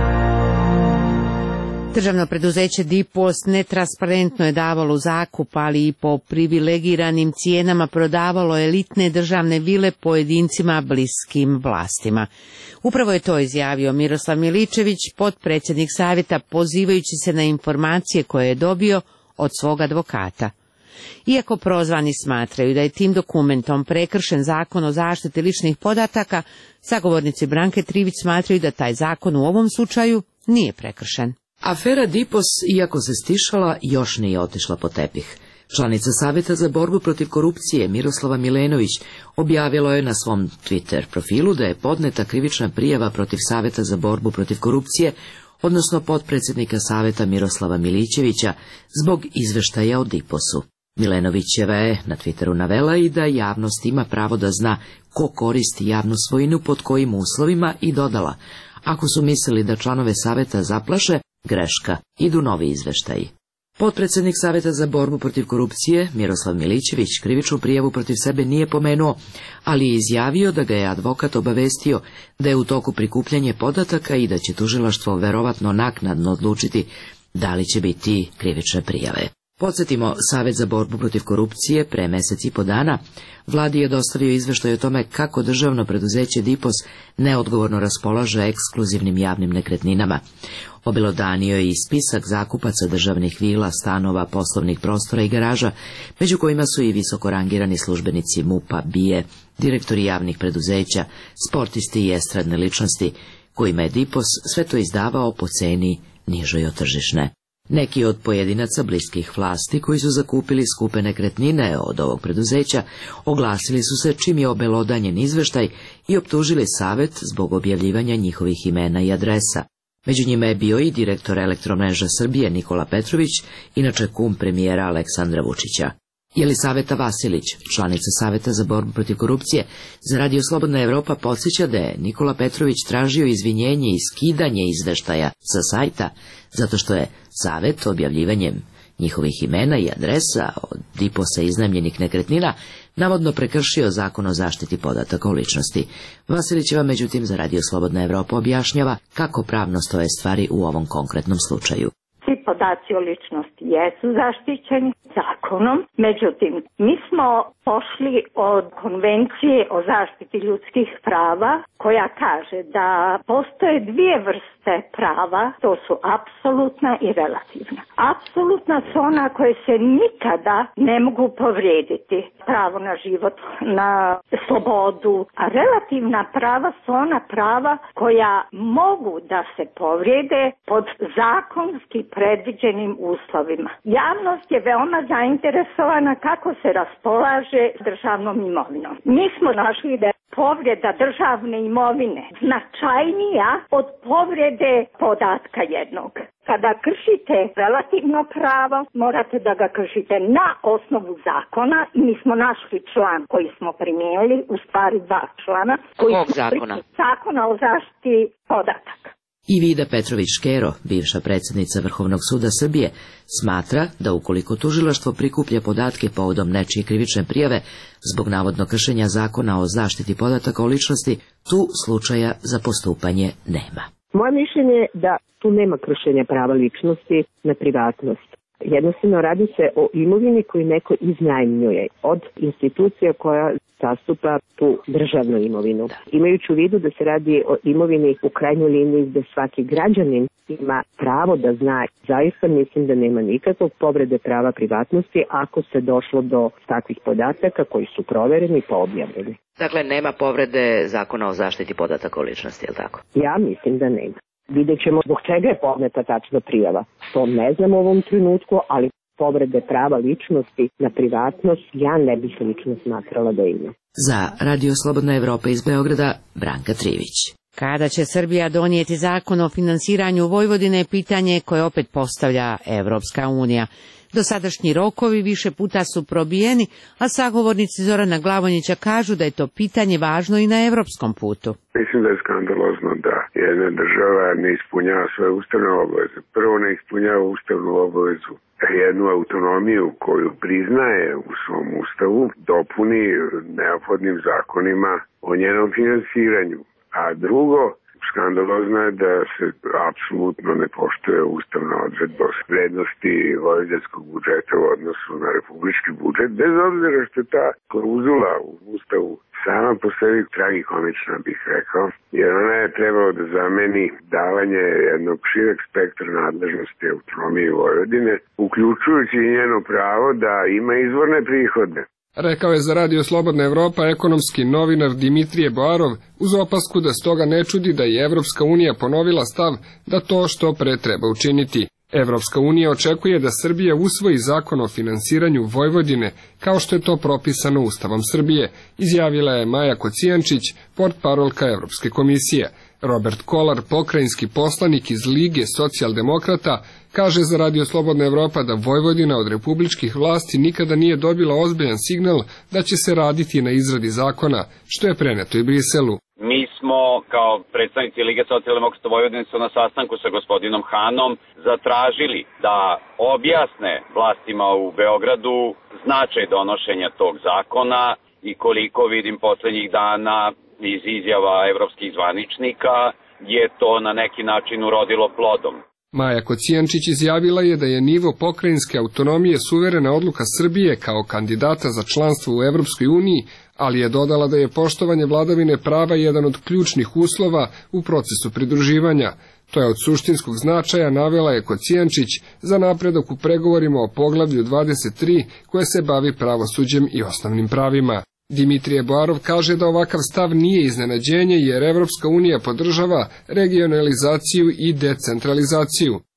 Državno preduzeće DIPOS netransparentno je davalo zakup, ali i po privilegiranim cijenama prodavalo elitne državne vile pojedincima bliskim vlastima. Upravo je to izjavio Miroslav Miličević, potpredsjednik savjeta, pozivajući se na informacije koje je dobio od svog advokata. Iako prozvani smatraju da je tim dokumentom prekršen Zakon o zaštiti ličnih podataka, sagovornici Branke Trivić smatraju da taj zakon u ovom slučaju nije prekršen. Afera DIPOS, iako se stišala, još nije otišla po tepih. Članica Savjeta za borbu protiv korupcije Miroslava Milenović objavila je na svom Twitter profilu da je podneta krivična prijava protiv Savjeta za borbu protiv korupcije, odnosno potpredsjednika Savjeta Miroslava Miličevića, zbog izveštaja o DIPOS-u. Milenovićeva je na Twitteru navela i da javnost ima pravo da zna ko koristi javnu svojinu pod kojim uslovima i dodala: ako su mislili da članove Savjeta zaplaše, greška, idu novi izveštaji. Potpredsjednik Savjeta za borbu protiv korupcije Miroslav Miličević krivičnu prijavu protiv sebe nije pomenuo, ali je izjavio da ga je advokat obavestio da je u toku prikupljanje podataka i da će tužilaštvo verovatno naknadno odlučiti da li će biti krivične prijave. Podsjetimo, Savjet za borbu protiv korupcije pre mjesec i po dana vladi je dostavio izveštaj o tome kako državno preduzeće DIPOS neodgovorno raspolaže ekskluzivnim javnim nekretninama. Obelodanio je i spisak zakupaca državnih vila, stanova, poslovnih prostora i garaža, među kojima su i visoko rangirani službenici MUP-a, BIA, direktori javnih preduzeća, sportisti i estradne ličnosti, kojima je DIPOS sve to izdavao po ceni nižoj od tržišne. Neki od pojedinaca bliskih vlasti koji su zakupili skupe nekretnine od ovog preduzeća oglasili su se čim je obelodanjen izveštaj i optužili savjet zbog objavljivanja njihovih imena i adresa. Među njima je bio i direktor Elektromreža Srbije Nikola Petrović, inače kum premijera Aleksandra Vučića. Jelisaveta Vasilić, članica Saveta za borbu protiv korupcije, za Radio Slobodna Evropa podsjeća da je Nikola Petrović tražio izvinjenje i skidanje izveštaja sa sajta, zato što je Savet objavljivanjem njihovih imena i adresa od DIPOS-a iznajmljenih nekretnina navodno prekršio Zakon o zaštiti podataka o ličnosti. Vasilićeva međutim za Radio Slobodna Evropa objašnjava kako pravno stoje stvari u ovom konkretnom slučaju. Svi podaci o ličnosti jesu zaštićeni zakonom, međutim, mi smo pošli od konvencije o zaštiti ljudskih prava koja kaže da postoje dvije vrste prava, to su apsolutna i relativna. Apsolutna su ona koje se nikada ne mogu povrijediti, pravo na život, na slobodu, a relativna prava su ona prava koja mogu da se povrijede pod zakonski predviđenim uslovima. Javnost je veoma zainteresovana kako se raspolaže državnom imovinom. Mi smo našli da je povreda državne imovine značajnija od povrede podatka jednog. Kada kršite relativno pravo, morate da ga kršite na osnovu zakona i mi smo našli član koji smo primijenili, u stvari dva člana. Kog zakona? Zakona o zaštiti podataka. I Vida Petrović-Škero, bivša predsjednica Vrhovnog suda Srbije, smatra da ukoliko tužilaštvo prikuplja podatke povodom nečije krivične prijave zbog navodno kršenja Zakona o zaštiti podataka o ličnosti, tu slučaja za postupanje nema. Moje mišljenje je da tu nema kršenja prava ličnosti na privatnost. Jednostavno radi se o imovini koju neko iznajmljuje od institucija koja zastupa tu državnu imovinu. Imajući u vidu da se radi o imovini u krajnjoj liniji gde svaki građanin ima pravo da zna, zaista mislim da nema nikakvog povrede prava privatnosti ako se došlo do takvih podataka koji su provereni i objavljeni. Dakle, nema povrede Zakona o zaštiti podataka o ličnosti, je li tako? Ja mislim da nema. Vidjet ćemo zbog čega je podneta tačna prijava. To ne znam u ovom trenutku, ali povrede prava ličnosti na privatnost ja ne bih lično smatrala da ima. Za Radio Slobodna Evropa iz Beograda, Branka Trivić. Kada će Srbija donijeti zakon o finansiranju Vojvodine, pitanje koje opet postavlja Evropska unija. Dosadašnji rokovi više puta su probijeni, a sagovornici Zorana Glavonjića kažu da je to pitanje važno i na evropskom putu. Mislim da je skandalozno da jedna država ne ispunjava svoje ustavne obaveze. Prvo ne ispunjava ustavnu obavezu jednu autonomiju koju priznaje u svom ustavu, dopuni neophodnim zakonima o njenom finansiranju. A drugo, skandalozno je da se apsolutno ne poštuje ustavna odredba o vrednosti vojvođanskog budžeta u odnosu na republički budžet, bez obzira što je ta klauzula u ustavu sama po sebi tragikomična, bih rekao, jer ona je trebalo da zameni davanje jednog šireg spektra nadležnosti autonomije Vojvodine, uključujući i njeno pravo da ima izvorne prihode. Rekao je za Radio Slobodna Evropa ekonomski novinar Dimitrije Boarov, uz opasku da stoga ne čudi da je Evropska unija ponovila stav da to što pre treba učiniti. Evropska unija očekuje da Srbija usvoji zakon o finansiranju Vojvodine, kao što je to propisano Ustavom Srbije, izjavila je Maja Kocijančić, portparolka Evropske komisije. Robert Kolar, pokrajinski poslanik iz Lige socijaldemokrata, kaže za Radio Slobodna Evropa da Vojvodina od republičkih vlasti nikada nije dobila ozbiljan signal da će se raditi na izradi zakona, što je preneto i Briselu. Mi smo kao predstavnici Lige socijaldemokrata Vojvodine na sastanku sa gospodinom Hanom zatražili da objasne vlastima u Beogradu značaj donošenja tog zakona i koliko vidim poslednjih dana iz izjava evropskih zvaničnika je to na neki način urodilo plodom. Maja Kocijančić izjavila je da je nivo pokrajinske autonomije suverena odluka Srbije kao kandidata za članstvo u Evropskoj uniji, ali je dodala da je poštovanje vladavine prava jedan od ključnih uslova u procesu pridruživanja. To je od suštinskog značaja, navela je Kocijančić, za napredak u pregovorima o poglavlju 23 koje se bavi pravosuđem i osnovnim pravima. Dimitrije Boarov kaže da ovakav stav nije iznenađenje jer Evropska unija podržava regionalizaciju i decentralizaciju.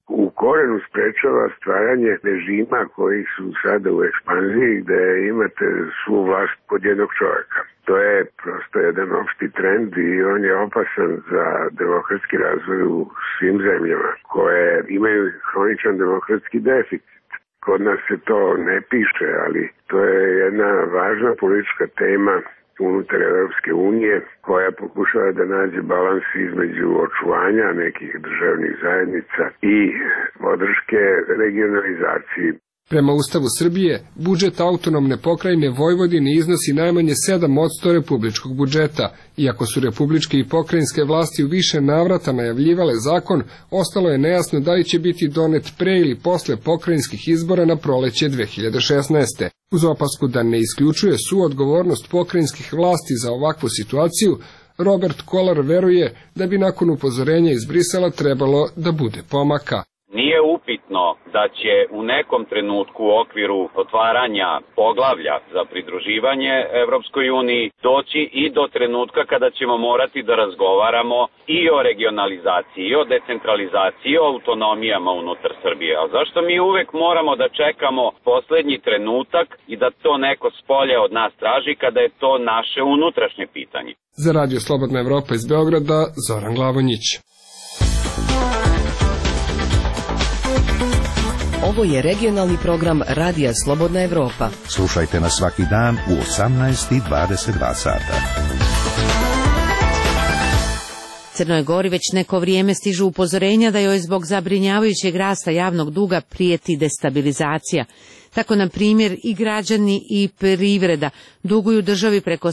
korenu sprečava stvaranje režima koji su sada u ekspanziji gde imate svu vlast kod jednog čovjeka. To je prosto jedan opšti trend i on je opasan za demokratski razvoj u svim zemljama koje imaju hroničan demokratski deficit. Kod nas se to ne piše, ali to je jedna važna politička tema unutar Evropske unije koja pokušava da nađe balans između očuvanja nekih državnih zajednica i podrške regionalizaciji. Prema Ustavu Srbije, budžet autonomne pokrajine Vojvodine iznosi najmanje 7% republičkog budžeta. Iako su republičke i pokrajinske vlasti u više navrata najavljivale zakon, ostalo je nejasno da li će biti donet pre ili posle pokrajinskih izbora na proleće 2016. Uz opasku da ne isključuje suodgovornost pokrajinskih vlasti za ovakvu situaciju, Robert Kolar veruje da bi nakon upozorenja iz Brisela trebalo da bude pomaka. Nije upitno da će u nekom trenutku u okviru otvaranja poglavlja za pridruživanje Evropskoj uniji doći i do trenutka kada ćemo morati da razgovaramo i o regionalizaciji, i o decentralizaciji, i o autonomijama unutar Srbije. A zašto mi uvek moramo da čekamo poslednji trenutak i da to neko spolje od nas traži kada je to naše unutrašnje pitanje? Za Radio Slobodna Evropa iz Beograda, Zoran Glavonjić. Ovo je regionalni program Radija Slobodna Evropa. Slušajte nas svaki dan u 18:22 sata. Crnoj Gori već neko vrijeme stižu upozorenja da joj zbog zabrinjavajućeg rasta javnog duga prijeti destabilizacija. Tako, na primjer, i građani i privreda duguju državi preko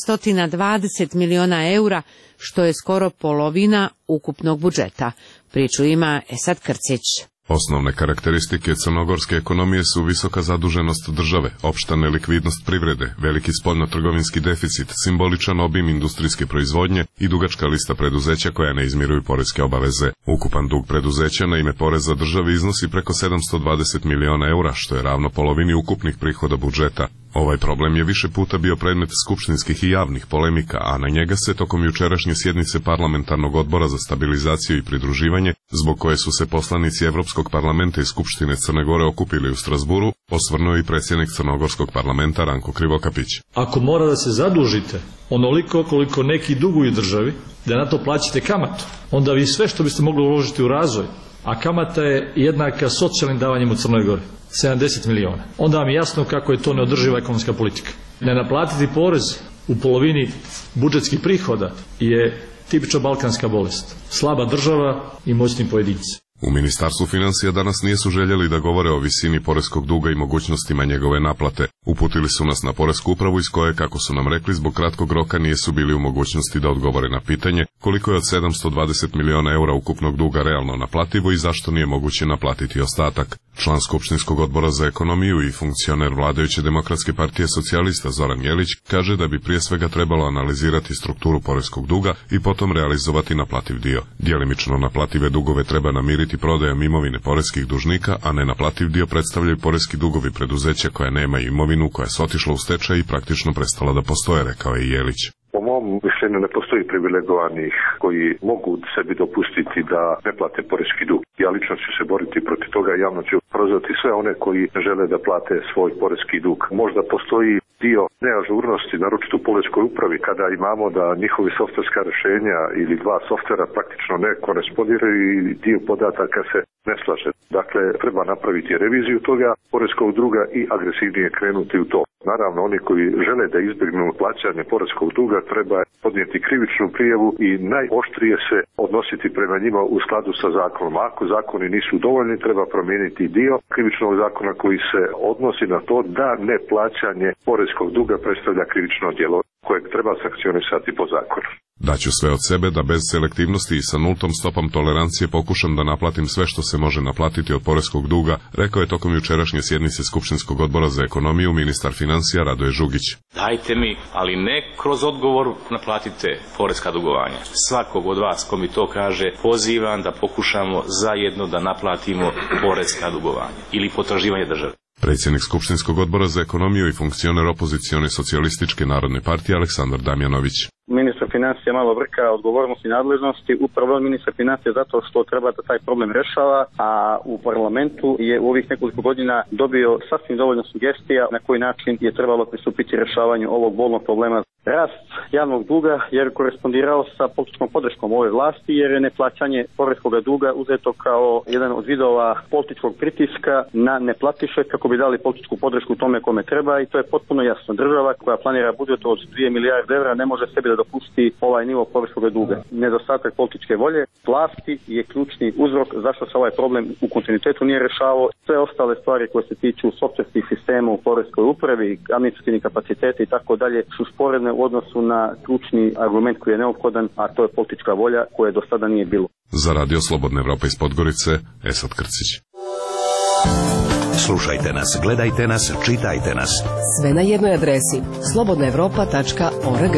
720 miliona eura, što je skoro polovina ukupnog budžeta. Priču ima Esad Krcić. Osnovne karakteristike crnogorske ekonomije su visoka zaduženost države, opšta nelikvidnost privrede, veliki spoljno-trgovinski deficit, simboličan obim industrijske proizvodnje i dugačka lista preduzeća koja ne izmiruju poreske obaveze. Ukupan dug preduzeća na ime poreza države iznosi preko 720 miliona eura, što je ravno polovini ukupnih prihoda budžeta. Ovaj problem je više puta bio predmet skupštinskih i javnih polemika, a na njega se tokom jučerašnje sjednice parlamentarnog odbora za stabilizaciju i pridruživanje, zbog koje su se poslanici Evropskog parlamenta i Skupštine Crne Gore okupili u Strasburu, osvrnuo i predsjednik Crnogorskog parlamenta Ranko Krivokapić. Ako mora da se zadužite onoliko koliko neki duguju državi, da na to plaćate kamatu, onda vi sve što biste mogli uložiti u razvoj, a kamata je jednaka socijalnim davanjem u Crnoj Gori, 70 miliona. Onda vam je jasno kako je to neodrživa ekonomska politika. Ne naplatiti porez u polovini budžetskih prihoda je tipična balkanska bolest. Slaba država i moćni pojedinci. U Ministarstvu financija danas nisu željeli da govore o visini poreskog duga i mogućnostima njegove naplate. Uputili su nas na poresku upravu iz koje, kako su nam rekli, zbog kratkog roka nisu bili u mogućnosti da odgovore na pitanje koliko je od 720 miliona eura ukupnog duga realno naplativo i zašto nije moguće naplatiti ostatak. Član Skupštinskog odbora za ekonomiju i funkcioner vladajuće Demokratske partije socijalista Zoran Jelić kaže da bi prije svega trebalo analizirati strukturu poreskog duga i potom realizovati naplativ dio. Djelimično naplative dugove treba namiriti prodajom imovine poreskih dužnika, a nenaplativ dio predstavljaju poreski dugovi preduzeća koja nemaju imovinu, koja je otišla u stečaj i praktično prestala da postoje, rekao je Jelić. Po mom mišljenju ne postoji privilegovanih koji mogu sebi dopustiti da ne plate poreski dug. Ja lično ću se boriti protiv toga i javno ću prozvati sve one koji ne žele da plate svoj poreski dug. Možda postoji dio neažurnosti, naročito u poreskoj upravi, kada imamo da njihovi softverska rješenja ili dva softvera praktično ne korespondiraju i dio podataka se ne slaže. Dakle, treba napraviti reviziju toga poreskog duga i agresivnije krenuti u to. Naravno, oni koji žele da izbjegnu plaćanje poreskog duga treba podnijeti krivičnu prijavu i najoštrije se odnositi prema njima u skladu sa zakonom. Ako zakoni nisu dovoljni, treba promijeniti dio krivičnog zakona koji se odnosi na to da neplaćanje poreskog duga predstavlja krivično djelo kojeg treba sankcionisati po zakonu. Daću sve od sebe da bez selektivnosti i sa nultom stopom tolerancije pokušam da naplatim sve što se može naplatiti od poreskog duga, rekao je tokom jučerašnje sjednice Skupštinskog odbora za ekonomiju ministar financija Radoje Žugić. Dajte mi, ali ne kroz odgovor naplatite poreska dugovanja. Svakog od vas ko mi to kaže, pozivam da pokušamo zajedno da naplatimo poreska dugovanja ili potraživanje države. Predsjednik Skupštinskog odbora za ekonomiju i funkcioner opozicione socijalističke narodne partije Aleksandar Damjanović. Ministar financija malo vrka odgovornost i nadležnosti, upravo ministar financija zato što treba da taj problem rešava, a u parlamentu je u ovih nekoliko godina dobio sasvim dovoljno sugestija na koji način je trebalo pristupiti rešavanju ovog bolnog problema. Rast javnog duga je korespondirao sa političkom podrškom ove vlasti jer je neplaćanje poreskog duga uzeto kao jedan od vidova političkog pritiska na neplatiše kako bi dali političku podršku tome kome treba i to je potpuno jasno. Država koja planira budžet od 2 milijarde evra ne može sebi da dopusti ovaj nivo poreskog duga. Nedostatak političke volje vlasti je ključni uzrok zašto se ovaj problem u kontinuitetu nije rešavao. Sve ostale stvari koje se tiču softverskih sistema u poreskoj upravi, administrativni kapaciteti i tako dalje su sporedne u odnosu na ključni argument koji je neophodan, a to je politička volja koje do sada nije bilo. Za Radio Slobodna Evropa iz Podgorice, Esad Krcić. Slušajte nas, gledajte nas, čitajte nas. Sve na jednoj adresi slobodnaevropa.org.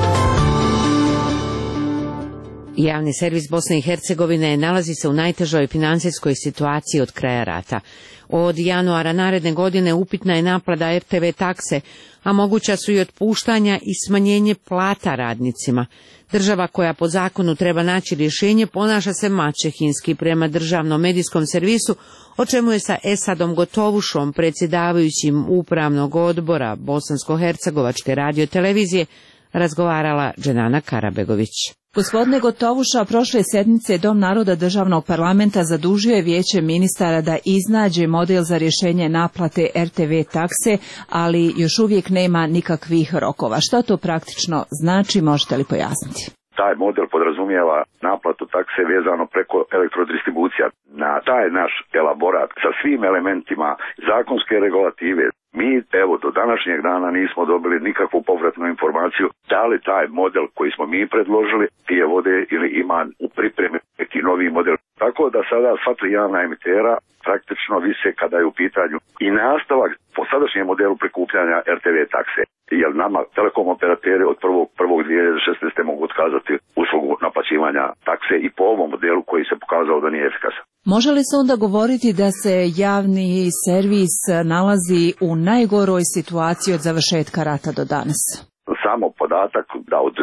Javni servis Bosne i Hercegovine nalazi se u najtežoj financijskoj situaciji od kraja rata. Od januara naredne godine upitna je naplata RTV takse, a moguća su i otpuštanja i smanjenje plata radnicima. Država koja po zakonu treba naći rješenje ponaša se maćehinski prema državnom medijskom servisu, o čemu je sa Esadom Gotovušom, predsjedavajućim upravnog odbora Bosansko-hercegovačke radiotelevizije, razgovarala Dženana Karabegović. Gospodine Gotovuša, prošle sedmice Dom naroda državnog parlamenta zadužio je vijeće ministara da iznađe model za rješenje naplate RTV takse, ali još uvijek nema nikakvih rokova. Što to praktično znači, možete li pojasniti? Taj model podrazumijeva naplatu takse vezano preko elektrodistribucija. Na taj naš elaborat sa svim elementima zakonske regulative mi evo do današnjeg dana nismo dobili nikakvu povratnu informaciju da li taj model koji smo mi predložili pije vode ili ima u pripremi neki novi model. Tako da sada sva tri javna emitera praktično vise kada je u pitanju i nastavak po sadašnjem modelu prikupljanja RTV takse. Jer nama telekom operateri od 1.1.2016. mogu otkazati uslugu naplaćivanja takse i po ovom modelu koji se pokazao da nije efikasan. Može li se onda govoriti da se javni servis nalazi u najgoroj situaciji od završetka rata do danas? Samo podatak da od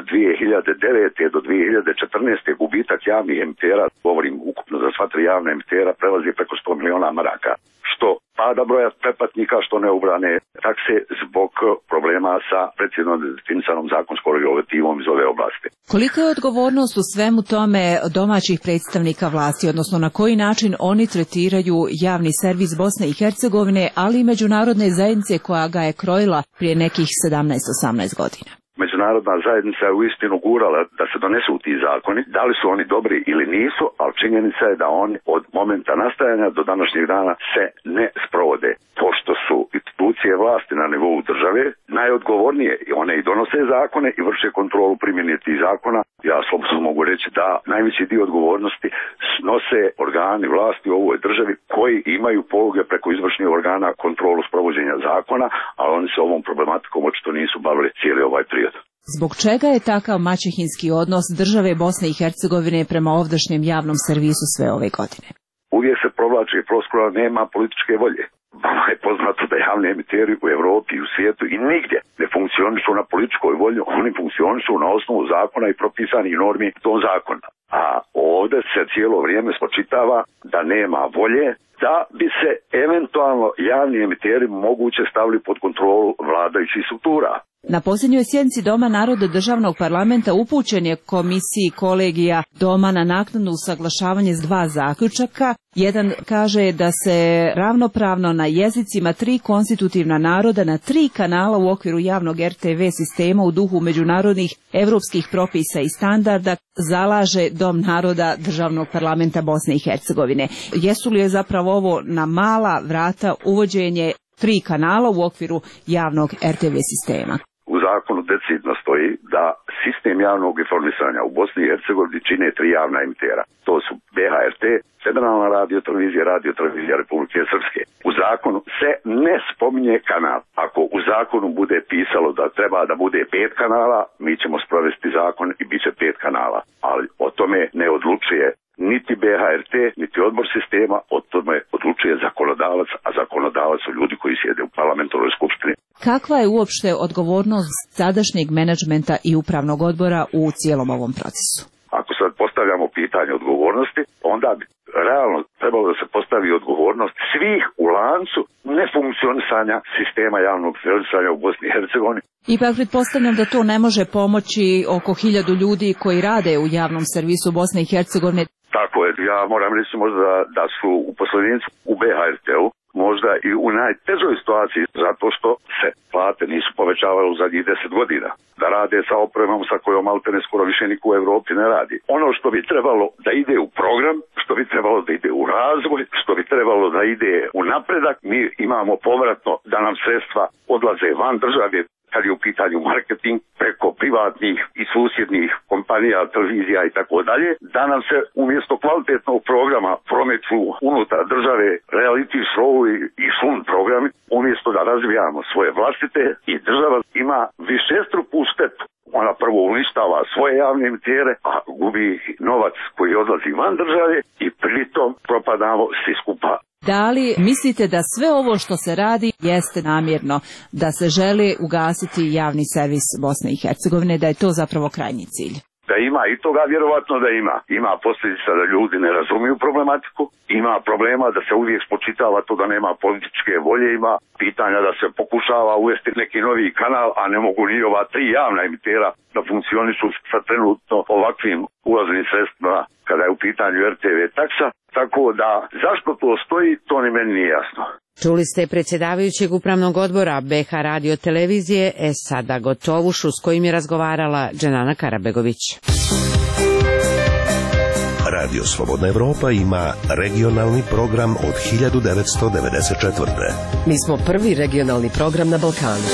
2009. do 2014. gubitak javnih emitera, govorim ukupno za sva tri javna emitera, prelazi preko 100 miliona maraka, što pada broja pretplatnika, što neubrane takse zbog problema sa precizno definisanom zakonskom regulativom iz ove oblasti. Kolika je odgovornost u svemu tome domaćih predstavnika vlasti, odnosno na koji način oni tretiraju javni servis Bosne i Hercegovine, ali i međunarodne zajednice koja ga je krojila prije nekih 17-18 godina? Međunarodna zajednica je uistinu gurala da se donesu ti zakoni, da li su oni dobri ili nisu, ali činjenica je da oni od momenta nastajanja do današnjeg dana se ne sprovode. Pošto su institucije vlasti na nivou države najodgovornije i one i donose zakone i vrše kontrolu primjene tih zakona, ja slobodno mogu reći da najveći dio odgovornosti snose organi vlasti u ovoj državi koji imaju poluge preko izvršnih organa kontrolu sprovođenja zakona, ali oni se ovom problematikom očito nisu bavili cijeli ovaj period. Zbog čega je takav maćehinski odnos države Bosne i Hercegovine prema ovdašnjem javnom servisu sve ove godine? Uvijek se provlači floskula nema političke volje. Vama je poznato da javni emiteri u Europi i u svijetu i nigdje ne funkcionišu na političkoj volji, oni funkcionišu na osnovu zakona i propisanih normi tog zakona. A ovdje se cijelo vrijeme spočitava da nema volje da bi se eventualno javni emiteri moguće stavili pod kontrolu vladajućih struktura. Na posljednjoj sjednici Doma naroda državnog parlamenta upućen je komisiji kolegija Doma na naknadno usaglašavanje s dva zaključaka. Jedan kaže da se ravnopravno na jezicima tri konstitutivna naroda na tri kanala u okviru javnog RTV sistema u duhu međunarodnih evropskih propisa i standarda zalaže Dom naroda državnog parlamenta Bosne i Hercegovine. Jesu li je zapravo ovo na mala vrata uvođenje tri kanala u okviru javnog RTV sistema? U zakonu decidno stoji da sistem javnog informisanja u Bosni i Hercegovini čine tri javna emitera. To su BHRT, Federalna radiotelevizija Republike Srpske. U zakonu se ne spominje kanal. Ako u zakonu bude pisalo da treba da bude 5 kanala, mi ćemo sprovesti zakon i bit će 5 kanala. Ali o tome ne odlučuje niti BHRT, niti odbor sistema, o tome odlučuje zakonodavac, a zakonodavac su ljudi koji sjede u parlamentarnoj skupštini. Kakva je uopšte odgovornost sadašnjeg menadžmenta i upravnog odbora u cijelom ovom procesu? Ako sad postavljamo pitanje odgovornosti, onda bi realno trebalo da se postavi odgovornost svih u lancu nefunkcionisanja sistema javnog servisanja u Bosni i Hercegovini. Ipak pretpostavljam da to ne može pomoći oko 1000 ljudi koji rade u javnom servisu Bosne i Hercegovine. Tako je, ja moram reći možda da su uposlenici u BHRT-u možda i u najtežoj situaciji zato što se plate nisu povećavale u zadnjih 10 godina. Da rade sa opremom sa kojom maltene skoro više niko u Evropi ne radi. Ono što bi trebalo da ide u program, što bi trebalo da ide u razvoj, što bi trebalo da ide u napredak, mi imamo povratno da nam sredstva odlaze van države, kad je u pitanju marketing preko privatnih i susjednih kompanija, televizija i tako dalje, da nam se umjesto kvalitetnog programa promeću unutar države reality show i fun programi, umjesto da razvijamo svoje vlastite i država ima višestruku štetu. Ona prvo uništava svoje javne emitere, a gubi novac koji odlazi van države i pritom propadamo svi skupa. Da li mislite da sve ovo što se radi jeste namjerno, da se želi ugasiti javni servis Bosne i Hercegovine, da je to zapravo krajnji cilj? Da ima i toga, vjerovatno da ima. Ima posljedica da ljudi ne razumiju problematiku, ima problema da se uvijek spočitava to da nema političke volje, ima pitanja da se pokušava uvesti neki novi kanal, a ne mogu ni ova 3 javna emitera da funkcionišu sa trenutno ovakvim ulaznim sredstvima kada je u pitanju RTV taksa. Tako da, zašto to stoji, to ni meni nije jasno. Čuli ste predsjedavajućeg upravnog odbora BH Radio televizije Esada Gotovušu s kojim je razgovarala Dženana Karabegović. Radio Slobodna Evropa ima regionalni program od 1994. Mi smo prvi regionalni program na Balkanu.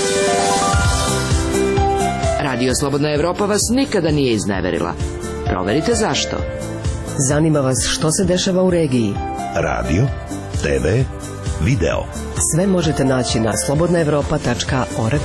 Radio Slobodna Evropa vas nikada nije izneverila. Proverite zašto. Zanima vas što se dešava u regiji. Radio, TV, video. Sve možete naći na slobodnaevropa.org.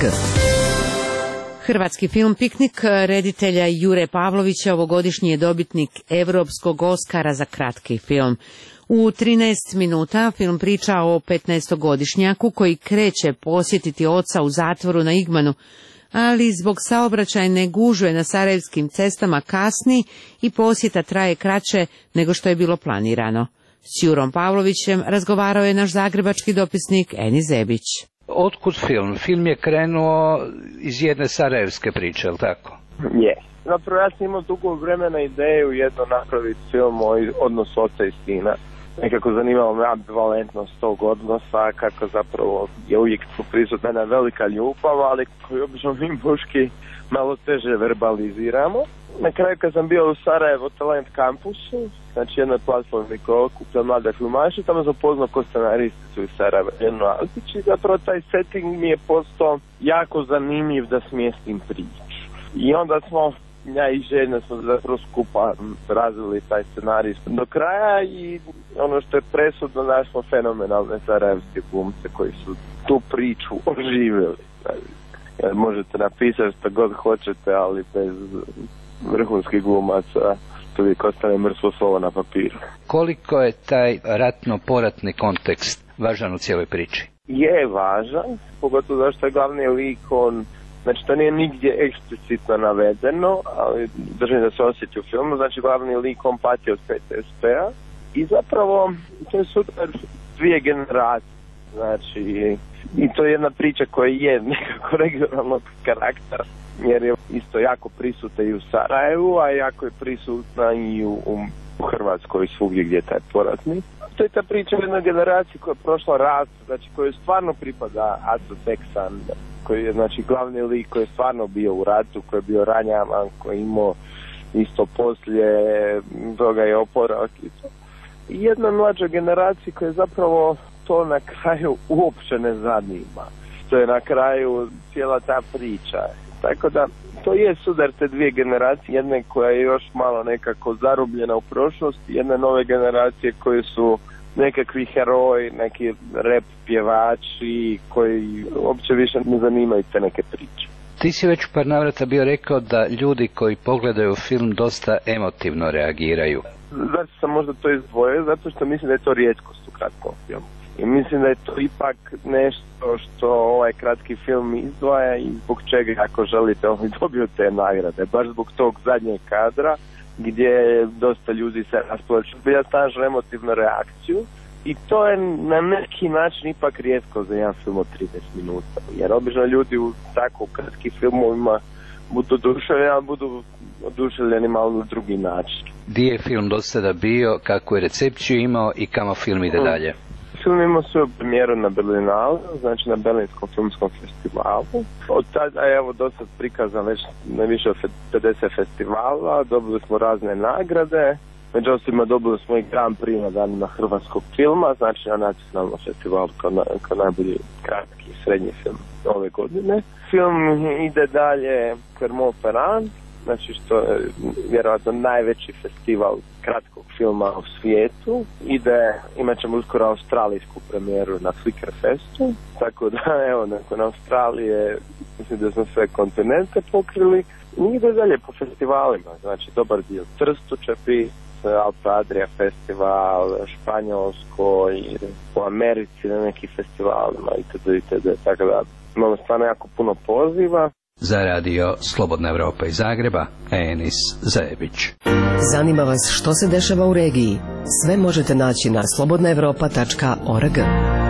Hrvatski film Piknik reditelja Jure Pavlovića ovogodišnji je dobitnik Europskog Oskara za kratki film. U 13 minuta film priča o 15-godišnjaku koji kreće posjetiti oca u zatvoru na Igmanu, ali zbog saobraćajne gužve na sarajevskim cestama kasni i posjeta traje kraće nego što je bilo planirano. S Jurom Pavlovićem razgovarao je naš zagrebački dopisnik Eni Zebić. Otkud film? Film je krenuo iz jedne sarajevske priče, je li tako? Je. Zapravo ja sam imao dugo vremena ideju jedno napraviti film o odnosu oca i sina. Nekako zanimalo me ambivalentnost tog odnosa, kako zapravo je uvijek tu prisutna jedna velika ljubav, ali koju obično mi muški malo teže verbaliziramo. Na kraju kad sam bio u Sarajevo Talent kampusu, znači jednoj platformi koja okuplja mlade filmaše, tamo sam poznao ko scenaristicu iz Sarajeva, jednu Altić, i zapravo taj setting mi je postao jako zanimljiv da smjestim priču. I onda smo, ja i žena smo zapravo skupa razvili taj scenarij do kraja i ono što je presudno, naš smo fenomenalne sarajevske glumce koji su tu priču oživjeli. Možete napisati što god hoćete, ali bez vrhunskih glumaca to uvijek ostane mrtvo slovo na papiru. Koliko je taj ratno-poratni kontekst važan u cijeloj priči? Je važan, pogotovo zašto je glavni lik, on, znači to nije nigdje eksplicitno navedeno, ali držim da se osjeti u filmu, znači glavni lik on pati od PTSP-a i zapravo to je super dvije generacije, znači i to je jedna priča koja je nekako regionalnog karaktera, jer je isto jako prisutna i u Sarajevu, a jako je prisutna i u Hrvatskoj, svugdje gdje je taj poratni. To je ta priča o jednoj generaciji koja je prošla rat, znači kojoj stvarno pripada Aco Teksan, koji je znači glavni lik koji je stvarno bio u ratu, koji je bio ranjavan, koji je imao isto poslije toga je oporavak i to. I jedna mlađa generacija koja je zapravo to na kraju uopće ne zanima. To je na kraju cijela ta priča. Tako da to je sudar te dvije generacije, jedne koja je još malo nekako zarobljena u prošlosti, jedne nove generacije koji su nekakvi heroji, neki rap pjevači koji uopće više ne zanimaju te neke priče. Ti si već par navrata bio rekao da ljudi koji pogledaju film dosta emotivno reagiraju. Zašto sam možda to izdvojio? Zato što mislim da je to rijetkost u kratkom filmu. I mislim da je to ipak nešto što ovaj kratki film izdvaja i zbog čega, ako želite, on dobio te nagrade. Baš zbog tog zadnjeg kadra gdje dosta ljudi se rasplaču, bila snažnu emotivnu reakciju. I to je na neki način ipak rijetko za jedan film od 30 minuta. Jer obično ljudi u tako kratkim filmovima budu oduševljeni, ali budu oduševljeni malo na drugi način. Gdje je film do sada bio, kakvu je recepciju imao i kamo film ide dalje? Film imao svoju premijeru na Berlinalu, znači na Berlinskom filmskom festivalu. Od tada je evo do sad prikazan već na više od 50 festivala, dobili smo razne nagrade. Među ostalima dobili smo i Grand Prix na danima hrvatskog filma, znači na nacionalnom festivalu kao najbolji kratki i srednji film ove godine. Film ide dalje Clermont-Ferrand, znači što je vjerojatno najveći festival kratkog filma u svijetu. Imat ćemo uskoro australijsku premijeru na Flickr Festu, tako da evo nakon Australije mislim da smo sve kontinente pokrili. I ide dalje po festivalima, znači dobar dio Trstu će biti, Alpe Adria festival, Španjolsko i u Americi na nekim festivalima itd. Tako da imamo stvarno jako puno poziva. Za radio Slobodna Evropa iz Zagreba, Enis Zajebić. Zanima vas što se dešava u regiji? Sve možete naći na slobodnaevropa.org.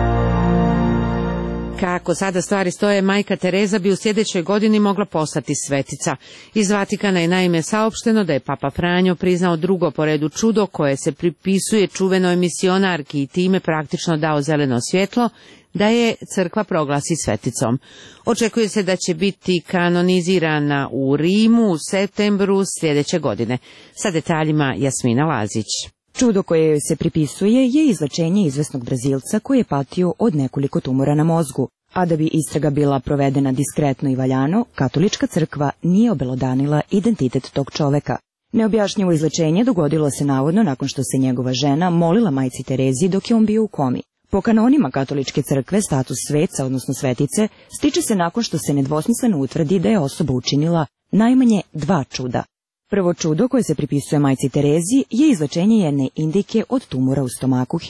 Kako sada stvari stoje, majka Tereza bi u sljedećoj godini mogla postati svetica. Iz Vatikana je naime saopšteno da je Papa Franjo priznao drugo po redu čudo koje se pripisuje čuvenoj misionarki i time praktično dao zeleno svjetlo da je crkva proglasi sveticom. Očekuje se da će biti kanonizirana u Rimu u septembru sljedeće godine. Sa detaljima Jasmina Lazić. Čudo koje joj se pripisuje je izlečenje izvesnog Brazilca koji je patio od nekoliko tumora na mozgu. A da bi istraga bila provedena diskretno i valjano, katolička crkva nije obelodanila identitet tog čoveka. Neobjašnjivo izlečenje dogodilo se navodno nakon što se njegova žena molila majci Terezi dok je on bio u komi. Po kanonima katoličke crkve status sveca, odnosno svetice, stiče se nakon što se nedvosmisleno utvrdi da je osoba učinila najmanje 2 čuda. Prvo čudo koje se pripisuje majci Terezi je izlečenje jedne Indijke od tumora u stomaku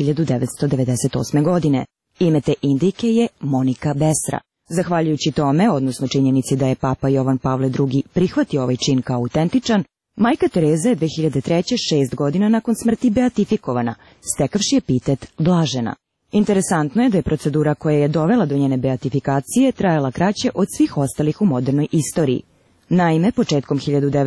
1998. godine. Ime te Indijke je Monika Besra. Zahvaljujući tome, odnosno činjenici da je Papa Jovan Pavle II prihvatio ovaj čin kao autentičan, majka Tereza je 2003. 6 godina nakon smrti beatifikovana, stekavši epitet blažena. Interesantno je da je procedura koja je dovela do njene beatifikacije trajala kraće od svih ostalih u modernoj istoriji. Naime, početkom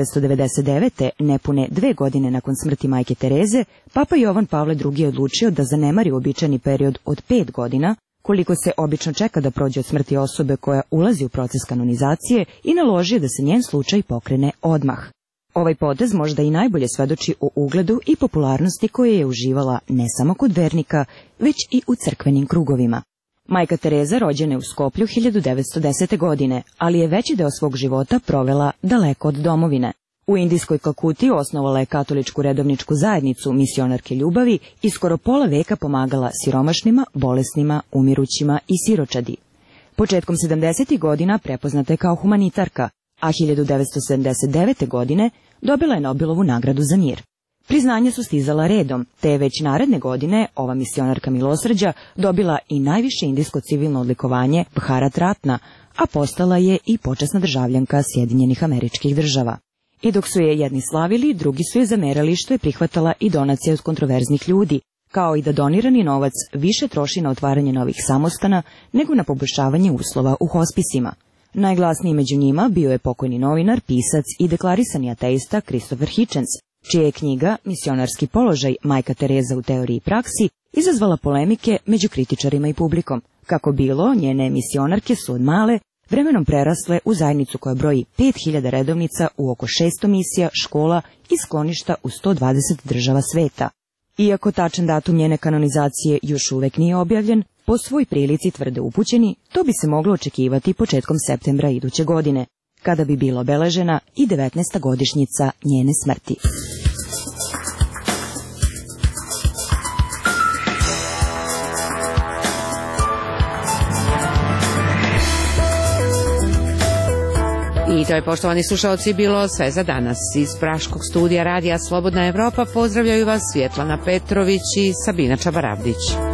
1999. nepune 2 godine nakon smrti majke Tereze, Papa Jovan Pavle II je odlučio da zanemari uobičajeni period od 5 godina, koliko se obično čeka da prođe od smrti osobe koja ulazi u proces kanonizacije, i naložio da se njen slučaj pokrene odmah. Ovaj potez možda i najbolje svedoči o ugledu i popularnosti koje je uživala ne samo kod vernika, već i u crkvenim krugovima. Majka Tereza rođena je u Skoplju 1910. godine, ali je veći deo svog života provela daleko od domovine. U indijskoj Kalkuti osnovala je katoličku redovničku zajednicu misionarke ljubavi i skoro pola veka pomagala siromašnima, bolesnima, umirućima i siročadi. Početkom 70. godina prepoznata je kao humanitarka, a 1979. godine dobila je Nobelovu nagradu za mir. Priznanja su stizala redom, te je već naredne godine ova misionarka milosrđa dobila i najviše indijsko civilno odlikovanje Bharat Ratna, a postala je i počasna državljanka Sjedinjenih Američkih Država. I dok su je jedni slavili, drugi su je zamerali što je prihvatala i donacije od kontroverznih ljudi, kao i da donirani novac više troši na otvaranje novih samostana nego na poboljšavanje uslova u hospisima. Najglasniji među njima bio je pokojni novinar, pisac i deklarisani ateista Christopher Hitchens, čija je knjiga Misionarski položaj Majka Tereza u teoriji i praksi izazvala polemike među kritičarima i publikom. Kako bilo, njene misionarke su od male vremenom prerasle u zajednicu koja broji 5000 redovnica u oko 600 misija, škola i skloništa u 120 država sveta. Iako tačan datum njene kanonizacije još uvek nije objavljen, po svoj prilici tvrde upućeni, to bi se moglo očekivati početkom septembra iduće godine, kada bi bila obeležena i 19. godišnjica njene smrti. I to je, poštovani slušalci, bilo sve za danas. Iz praškog studija radija Slobodna Evropa pozdravljaju vas Svjetlana Petrović i Sabina Čabaravdić.